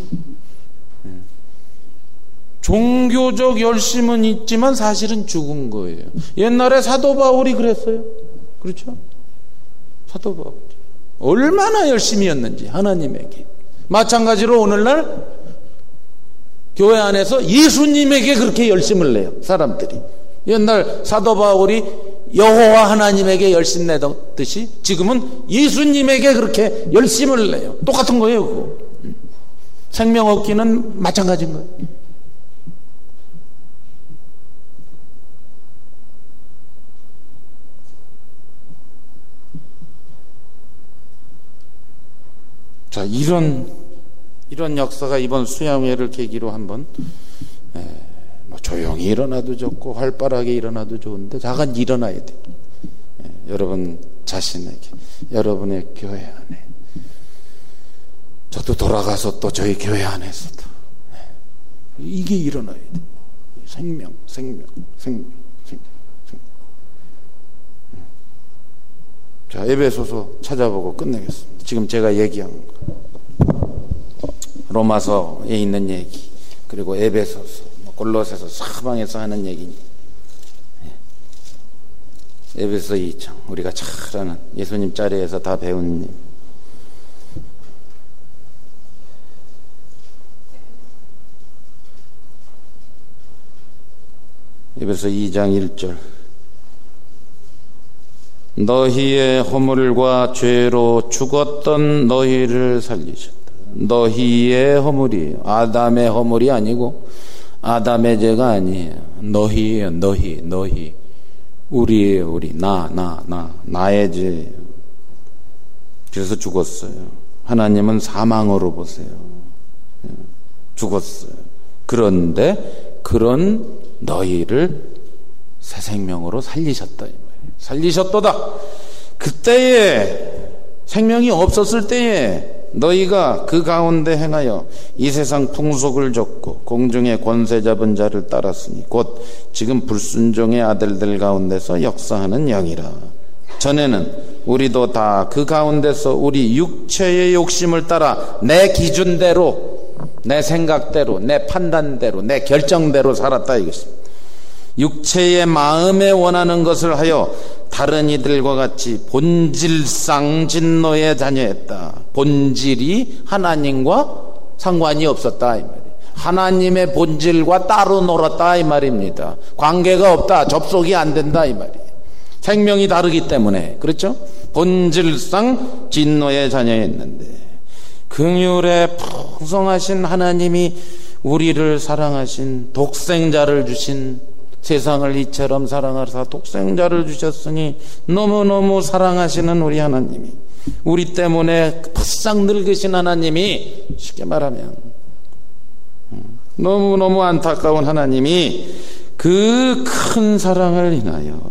종교적 열심은 있지만 사실은 죽은 거예요. 옛날에 사도 바울이 그랬어요. 그렇죠? 사도 바울이 얼마나 열심히였는지 하나님에게. 마찬가지로 오늘날 교회 안에서 예수님에게 그렇게 열심을 내요. 사람들이. 옛날 사도 바울이 여호와 하나님에게 열심 내듯이 지금은 예수님에게 그렇게 열심을 내요. 똑같은 거예요. 그거. 생명 얻기는 마찬가지인 거예요. 자, 이런 이런 역사가 이번 수양회를 계기로 한번 에, 뭐 조용히 일어나도 좋고 활발하게 일어나도 좋은데 잠깐 일어나야 돼. 에, 여러분 자신에게, 여러분의 교회 안에, 저도 돌아가서 또 저희 교회 안에서도 에, 이게 일어나야 돼. 생명, 생명, 생명, 생명, 생명. 자, 에베소서 찾아보고 끝내겠습니다. 지금 제가 얘기한 거. 로마서에 있는 얘기, 그리고 에베소서, 골로새서 사방에서 하는 얘기니. 에베소 이 장, 우리가 잘 아는 예수님 자리에서 다 배운 일. 에베소 이 장 일 절. 너희의 허물과 죄로 죽었던 너희를 살리셨다. 너희의 허물이에요. 아담의 허물이 아니고 아담의 죄가 아니에요. 너희예요. 너희, 너희. 우리예요. 우리. 나, 나, 나. 나의 죄예요. 그래서 죽었어요. 하나님은 사망으로 보세요. 죽었어요. 그런데 그런 너희를 새 생명으로 살리셨다. 살리셨도다. 그때에 생명이 없었을 때에 너희가 그 가운데 행하여 이 세상 풍속을 좇고 공중의 권세 잡은 자를 따랐으니 곧 지금 불순종의 아들들 가운데서 역사하는 영이라. 전에는 우리도 다 그 가운데서 우리 육체의 욕심을 따라 내 기준대로, 내 생각대로, 내 판단대로, 내 결정대로 살았다 이것입니다. 육체의 마음에 원하는 것을 하여 다른 이들과 같이 본질상 진노의 자녀였다. 본질이 하나님과 상관이 없었다 이 말이에요. 하나님의 본질과 따로 놀았다 이 말입니다. 관계가 없다, 접속이 안 된다 이 말이에요. 생명이 다르기 때문에. 그렇죠? 본질상 진노의 자녀였는데 긍휼에 풍성하신 하나님이 우리를 사랑하신 독생자를 주신, 세상을 이처럼 사랑하사 독생자를 주셨으니 너무너무 사랑하시는 우리 하나님이, 우리 때문에 바싹 늙으신 하나님이, 쉽게 말하면 너무너무 안타까운 하나님이 그 큰 사랑을 인하여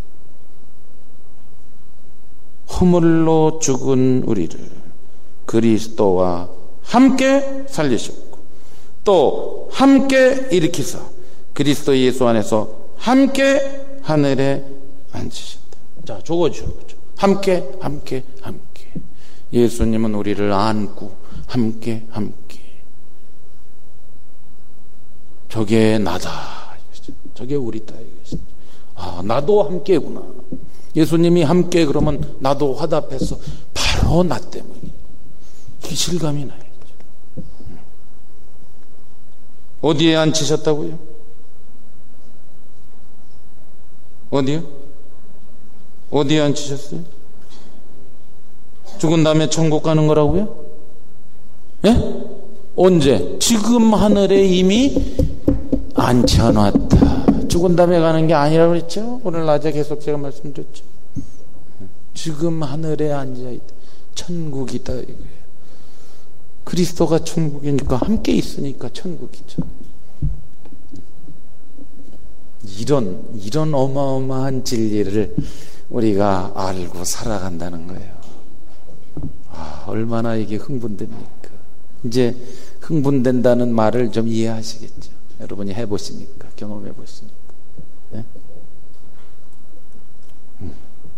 허물로 죽은 우리를 그리스도와 함께 살리셨고 또 함께 일으키사 그리스도 예수 안에서 함께 하늘에 앉으신다. 자, 저거죠. 함께, 함께, 함께. 예수님은 우리를 안고 함께, 함께. 저게 나다. 저게 우리다. 아, 나도 함께구나. 예수님이 함께 그러면 나도 화답해서 바로 나 때문에 이 실감이 나요. 어디에 앉히셨다고요? 어디요? 어디에 앉히셨어요? 죽은 다음에 천국 가는 거라고요? 예? 언제? 지금 하늘에 이미 앉혀놨다. 죽은 다음에 가는 게 아니라고 그랬죠? 오늘 낮에 계속 제가 말씀드렸죠. 지금 하늘에 앉아있다. 천국이다 이거예요. 그리스도가 천국이니까 함께 있으니까 천국이죠. 이런 이런 어마어마한 진리를 우리가 알고 살아간다는 거예요. 아, 얼마나 이게 흥분됩니까? 이제 흥분된다는 말을 좀 이해하시겠죠? 여러분이 해보시니까, 경험해보시니까. 네? 음.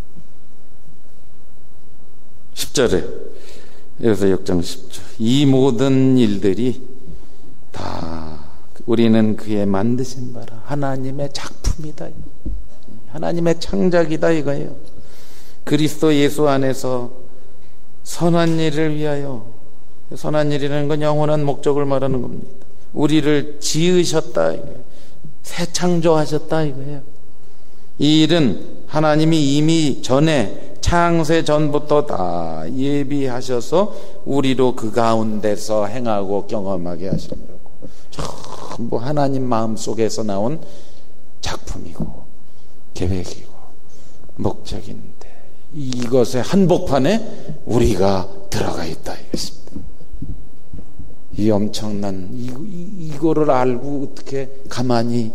십 절에 여기서 역장 십 절, 이 모든 일들이 다 우리는 그의 만드신 바라 하나님의 작품이다, 하나님의 창작이다 이거예요. 그리스도 예수 안에서 선한 일을 위하여, 선한 일이라는 건 영원한 목적을 말하는 겁니다. 우리를 지으셨다 이거예요. 새 창조하셨다 이거예요. 이 일은 하나님이 이미 전에 창세 전부터 다 예비하셔서 우리로 그 가운데서 행하고 경험하게 하시려고 전부 하나님 마음속에서 나온 작품이고 계획이고 목적인데, 이것의 한복판에 우리가 들어가 있다 이것입니다. 이 엄청난 이, 이, 이거를 알고 어떻게 가만히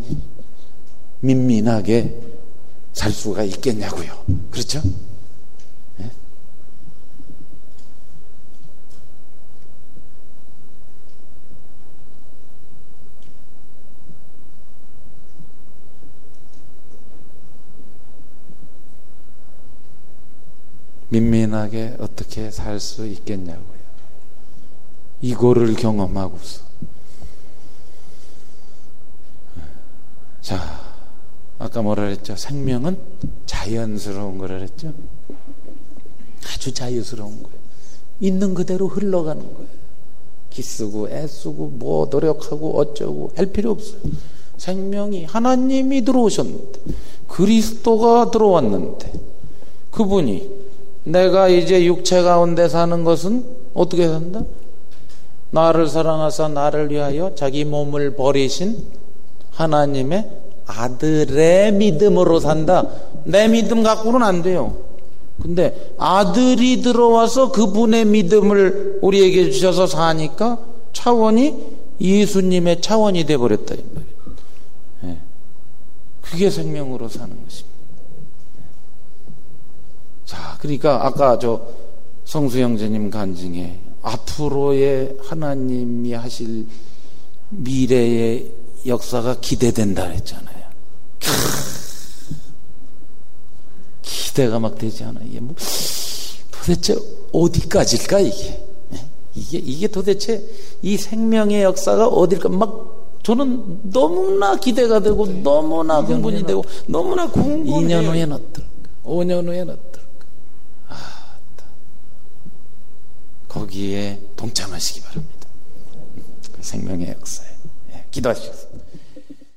민민하게 살 수가 있겠냐고요. 그렇죠? 네? 민민하게 어떻게 살 수 있겠냐고요. 이거를 경험하고서 자, 아까 뭐라 그랬죠? 생명은 자연스러운 거라 그랬죠? 아주 자연스러운 거예요. 있는 그대로 흘러가는 거예요. 기쓰고 애쓰고 뭐 노력하고 어쩌고 할 필요 없어요. 생명이 하나님이 들어오셨는데, 그리스도가 들어왔는데, 그분이 내가 이제 육체 가운데 사는 것은 어떻게 산다? 나를 사랑하사 나를 위하여 자기 몸을 버리신 하나님의 아들의 믿음으로 산다. 내 믿음 갖고는 안 돼요. 근데 아들이 들어와서 그분의 믿음을 우리에게 주셔서 사니까 차원이 예수님의 차원이 돼버렸다 이 말이에요. 네. 그게 생명으로 사는 것입니다. 자, 그러니까 아까 저 성수형제님 간증에 앞으로의 하나님이 하실 미래의 역사가 기대된다 했잖아요. 기대가 막 되지 않아요. 이게 뭐 도대체 어디까지일까 이게? 이게 이게 도대체 이 생명의 역사가 어딜까? 막 저는 너무나 기대가 되고 너무나 흥분이 되고 너무나 궁금해요. 이 년 후에는 어떨까? 오 년 후에는 어떨까? 아, 거기에 동참하시기 바랍니다. 그 생명의 역사에. 예, 기도하시겠습니다.